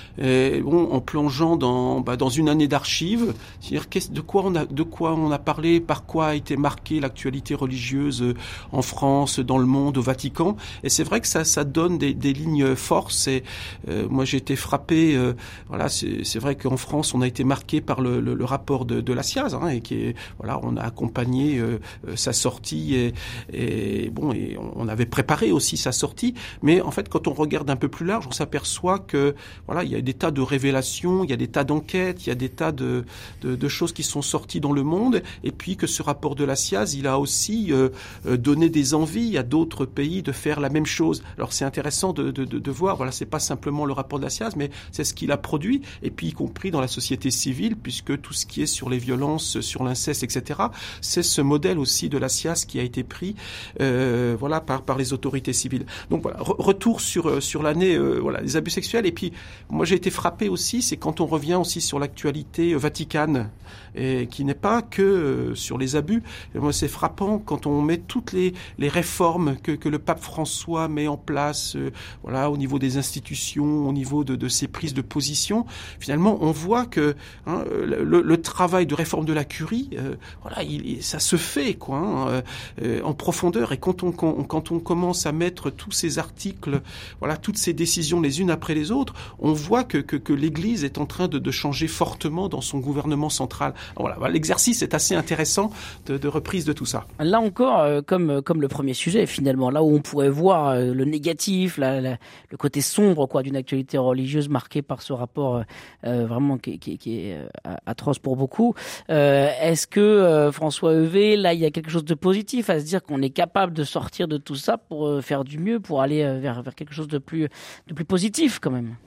Et bon, en plongeant dans, bah, dans une année d'archives, c'est-à-dire qu'est-ce, de quoi on a, de quoi on a parlé, par quoi a été marquée l'actualité religieuse en France, dans le monde, au Vatican. Et c'est vrai que ça, ça donne des, des lignes forces. Et euh, moi, j'ai été frappé. Euh, voilà, c'est, c'est vrai qu'en France, on a été marqué marqué par le, le, le rapport de, de la SIAZ, hein, et qui est, voilà, on a accompagné euh, sa sortie et, et bon, et on avait préparé aussi sa sortie. Mais en fait, quand on regarde un peu plus large, on s'aperçoit que voilà, il y a des tas de révélations, il y a des tas d'enquêtes, il y a des tas de, de, de choses qui sont sorties dans le monde, et puis que ce rapport de la SIAZ, il a aussi euh, donné des envies à d'autres pays de faire la même chose. Alors c'est intéressant de, de, de, de voir, voilà, c'est pas simplement le rapport de la SIAZ, mais c'est ce qu'il a produit, et puis y compris dans la société civile, puisque tout ce qui est sur les violences, sur l'inceste, et cetera, c'est ce modèle aussi de la SIAZ qui a été pris, euh, voilà, par par les autorités civiles. Donc voilà, re- retour sur sur l'année, euh, voilà, les abus sexuels. Et puis moi j'ai été frappé aussi, c'est quand on revient aussi sur l'actualité vaticane, et qui n'est pas que euh, sur les abus. Et moi c'est frappant quand on met toutes les les réformes que que le pape François met en place, euh, voilà, au niveau des institutions, au niveau de de ses prises de position. Finalement, on voit que Hein, le, le travail de réforme de la curie, euh, voilà, il, ça se fait quoi, hein, euh, en profondeur. Et quand on, quand on commence à mettre tous ces articles, voilà, toutes ces décisions les unes après les autres, on voit que, que, que l'Église est en train de, de changer fortement dans son gouvernement central. Voilà, voilà, l'exercice est assez intéressant de, de reprise de tout ça. Là encore, euh, comme comme le premier sujet finalement, là où on pourrait voir euh, le négatif, la, la, le côté sombre quoi d'une actualité religieuse marquée par ce rapport euh, vraiment qui, qui, qui est atroce pour beaucoup. Euh, est-ce que euh, François Heuvet, là, il y a quelque chose de positif à se dire qu'on est capable de sortir de tout ça pour euh, faire du mieux, pour aller euh, vers, vers quelque chose de plus, de plus positif quand même?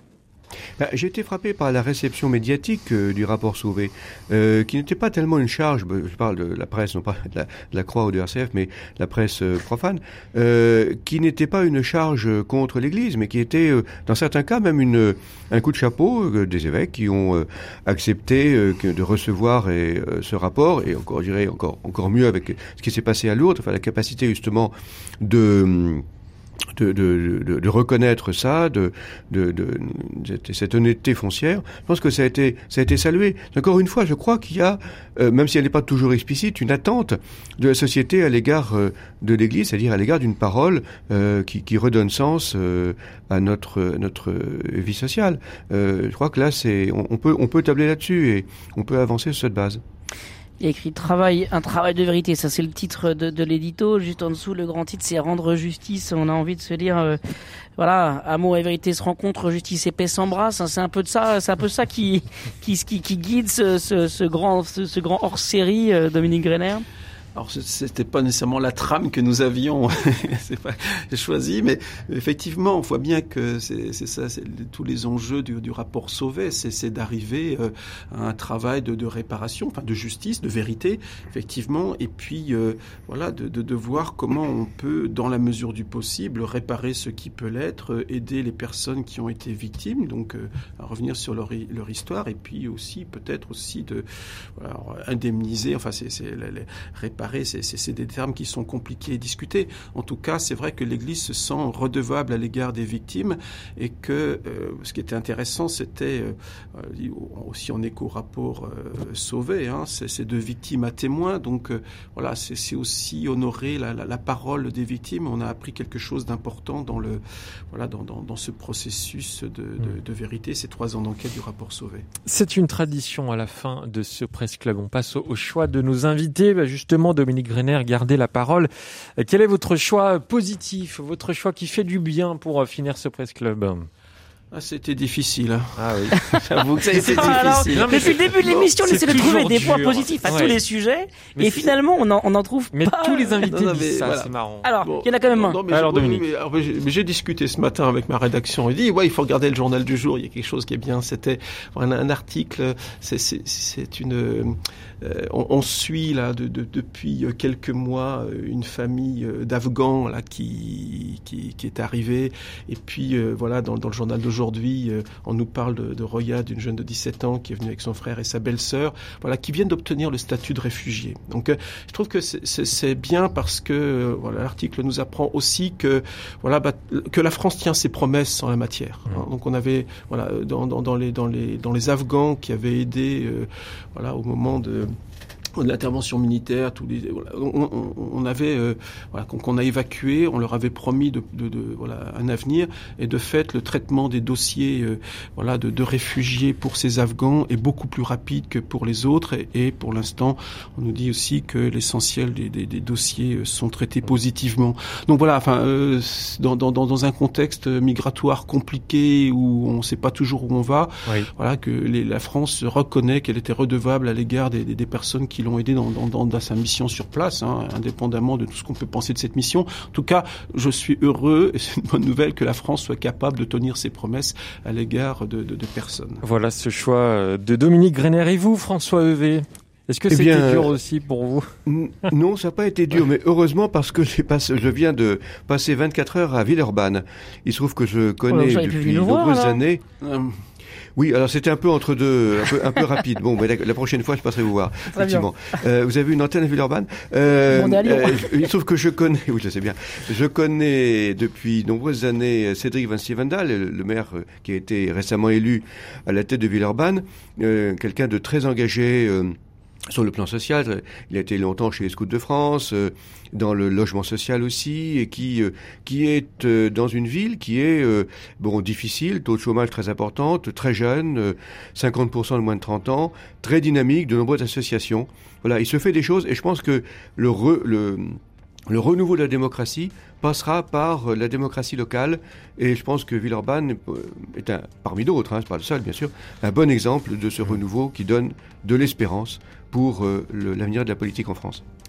Ben, j'ai été frappé par la réception médiatique euh, du rapport Sauvé, euh, qui n'était pas tellement une charge, je parle de la presse, non pas de la, de la Croix ou de R C F, mais la presse euh, profane, euh, qui n'était pas une charge contre l'Église, mais qui était, euh, dans certains cas, même une, un coup de chapeau euh, des évêques qui ont euh, accepté euh, que de recevoir et, euh, ce rapport, et encore, je dirais, encore, encore mieux avec ce qui s'est passé à Lourdes, enfin la capacité justement de... De, de, de, de reconnaître ça, de, de, de, de cette honnêteté foncière. Je pense que ça a été, ça a été salué. Encore une fois, je crois qu'il y a, euh, même si elle n'est pas toujours explicite, une attente de la société à l'égard euh, de l'Église, c'est-à-dire à l'égard d'une parole euh, qui, qui redonne sens euh, à notre, notre vie sociale. Euh, je crois que là, c'est, on, on peut, on peut tabler là-dessus et on peut avancer sur cette base. Il y a écrit travail, un travail de vérité. Ça, c'est le titre de, de l'édito. Juste en dessous, le grand titre, c'est rendre justice. On a envie de se dire, euh, voilà, amour et vérité se rencontrent, justice et paix s'embrassent. C'est un peu de ça, c'est un peu ça qui, qui, qui, qui guide ce, ce, ce grand, ce, ce grand hors-série, euh, Dominique Grener. Alors, c'était pas nécessairement la trame que nous avions c'est pas choisi, mais effectivement, on voit bien que c'est, c'est ça, c'est tous les enjeux du, du rapport Sauvé, c'est, c'est d'arriver euh, à un travail de, de réparation, enfin de justice, de vérité, effectivement, et puis euh, voilà, de, de, de voir comment on peut, dans la mesure du possible, réparer ce qui peut l'être, aider les personnes qui ont été victimes, donc euh, à revenir sur leur, leur histoire, et puis aussi peut-être aussi de voilà, indemniser, enfin c'est, c'est les, les, réparer. C'est, c'est, c'est des termes qui sont compliqués à discuter. En tout cas, c'est vrai que l'Église se sent redevable à l'égard des victimes et que euh, ce qui était intéressant, c'était euh, aussi en écho au rapport euh, Sauvé, hein, c'est, c'est de victimes à témoins. Donc euh, voilà, c'est, c'est aussi honorer la, la, la parole des victimes. On a appris quelque chose d'important dans le voilà dans, dans, dans ce processus de, de, de vérité, ces trois ans d'enquête du rapport Sauvé. C'est une tradition à la fin de ce Presse Club. On passe au, au choix de nos invités. Bah justement, Dominique Grener, gardez la parole. Quel est votre choix positif, votre choix qui fait du bien pour finir ce Presse Club ? Ah, c'était difficile. Hein. Ah oui. J'avoue que ça a été difficile. Alors, depuis le début de l'émission, on essaie de trouver des points dur. positifs à Ouais. tous les sujets, Mais et finalement, on en, on en trouve Mais pas. tous les invités Non, non, disent mais ça, voilà. c'est marrant. Alors, Bon. il y en a quand même un. Non, mais Alors, j'ai, Dominique. oui, mais, alors, mais j'ai, mais j'ai discuté ce matin avec ma rédaction. Il dit, ouais, il faut regarder le journal du jour. Il y a quelque chose qui est bien. C'était un, un article. C'est, c'est, c'est une. Euh, on, on suit là de, de, depuis quelques mois une famille d'Afghans là qui, qui, qui est arrivée. Et puis euh, voilà, dans, dans le journal d'aujourd'hui, euh, on nous parle de, de Roya, d'une jeune de dix-sept ans qui est venue avec son frère et sa belle-sœur, voilà, qui viennent d'obtenir le statut de réfugié. Donc, euh, je trouve que c'est, c'est, c'est bien parce que euh, voilà, l'article nous apprend aussi que voilà, bah, que la France tient ses promesses en la matière. Hein. Donc, on avait voilà dans, dans, dans les dans les dans les Afghans qui avaient aidé euh, voilà au moment de de l'intervention militaire, tous les, voilà, on, on, on avait, euh, voilà, qu'on, qu'on a évacué, on leur avait promis de, de, de, voilà, un avenir, et de fait, le traitement des dossiers, euh, voilà, de, de réfugiés pour ces Afghans est beaucoup plus rapide que pour les autres, et, et pour l'instant, on nous dit aussi que l'essentiel des, des, des dossiers sont traités positivement. Donc voilà, enfin, euh, dans, dans, dans un contexte migratoire compliqué où on ne sait pas toujours où on va, Oui. voilà, que les, la France reconnaît qu'elle était redevable à l'égard des, des, des personnes qui l'ont aidé dans, dans, dans sa mission sur place, hein, indépendamment de tout ce qu'on peut penser de cette mission. En tout cas, je suis heureux, et c'est une bonne nouvelle, que la France soit capable de tenir ses promesses à l'égard de, de, de personnes. Voilà ce choix de Dominique Grener. Et vous, François Heuvet, est-ce que Eh c'était bien, dur aussi pour vous ? Non, ça n'a pas été dur, mais heureusement parce que j'ai passé, je viens de passer vingt-quatre heures à Villeurbanne. Il se trouve que je connais j'aurais pu depuis venir de nous voir, nombreuses alors. années. Euh, Oui, alors c'était un peu entre deux, un peu, un peu rapide. Bon, mais la, la prochaine fois, je passerai vous voir. Très Effectivement. Euh, vous avez une antenne à Villeurbanne. Euh, On est à Lyon. euh, il se trouve que je connais, oui, je sais bien. Je connais depuis de nombreuses années Cédric Vinci-Vandal, le, le maire euh, qui a été récemment élu à la tête de Villeurbanne, euh, quelqu'un de très engagé. Euh, Sur le plan social, il a été longtemps chez les Scouts de France, euh, dans le logement social aussi, et qui euh, qui est euh, dans une ville qui est euh, bon difficile, taux de chômage très important, très jeune, euh, cinquante pour cent de moins de trente ans, très dynamique, de nombreuses associations. Voilà, il se fait des choses, et je pense que le re, le Le renouveau de la démocratie passera par la démocratie locale, et je pense que Villeurbanne est un, parmi d'autres, hein, c'est pas le seul bien sûr, un bon exemple de ce renouveau qui donne de l'espérance pour euh, le, l'avenir de la politique en France.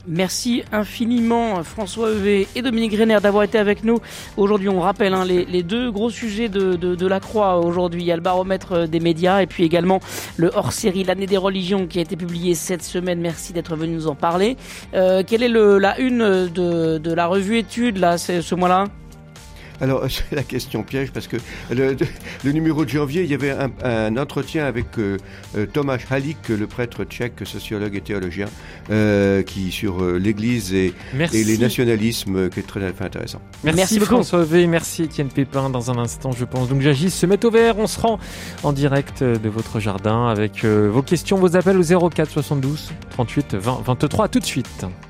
Merci infiniment François Heuvet et Dominique Renner d'avoir été avec nous. Aujourd'hui, on rappelle hein, les, les deux gros sujets de, de, de la Croix aujourd'hui. Il y a le baromètre des médias et puis également le hors-série L'année des religions qui a été publié cette semaine. Merci d'être venu nous en parler. Euh, quelle est le, la une de, de la revue Études là, c'est ce mois-là ? Alors, c'est la question piège parce que le, le numéro de janvier, il y avait un, un entretien avec euh, Tomáš Halík, le prêtre tchèque, sociologue et théologien, euh, qui sur euh, l'Église et, et les nationalismes, qui est très intéressant. Merci, merci François V, merci Étienne Pépin. Dans un instant, je pense donc j'agis se met au vert. On se rend en direct de votre jardin avec euh, vos questions, vos appels au zéro quatre soixante-douze trente-huit vingt vingt-trois. Tout de suite.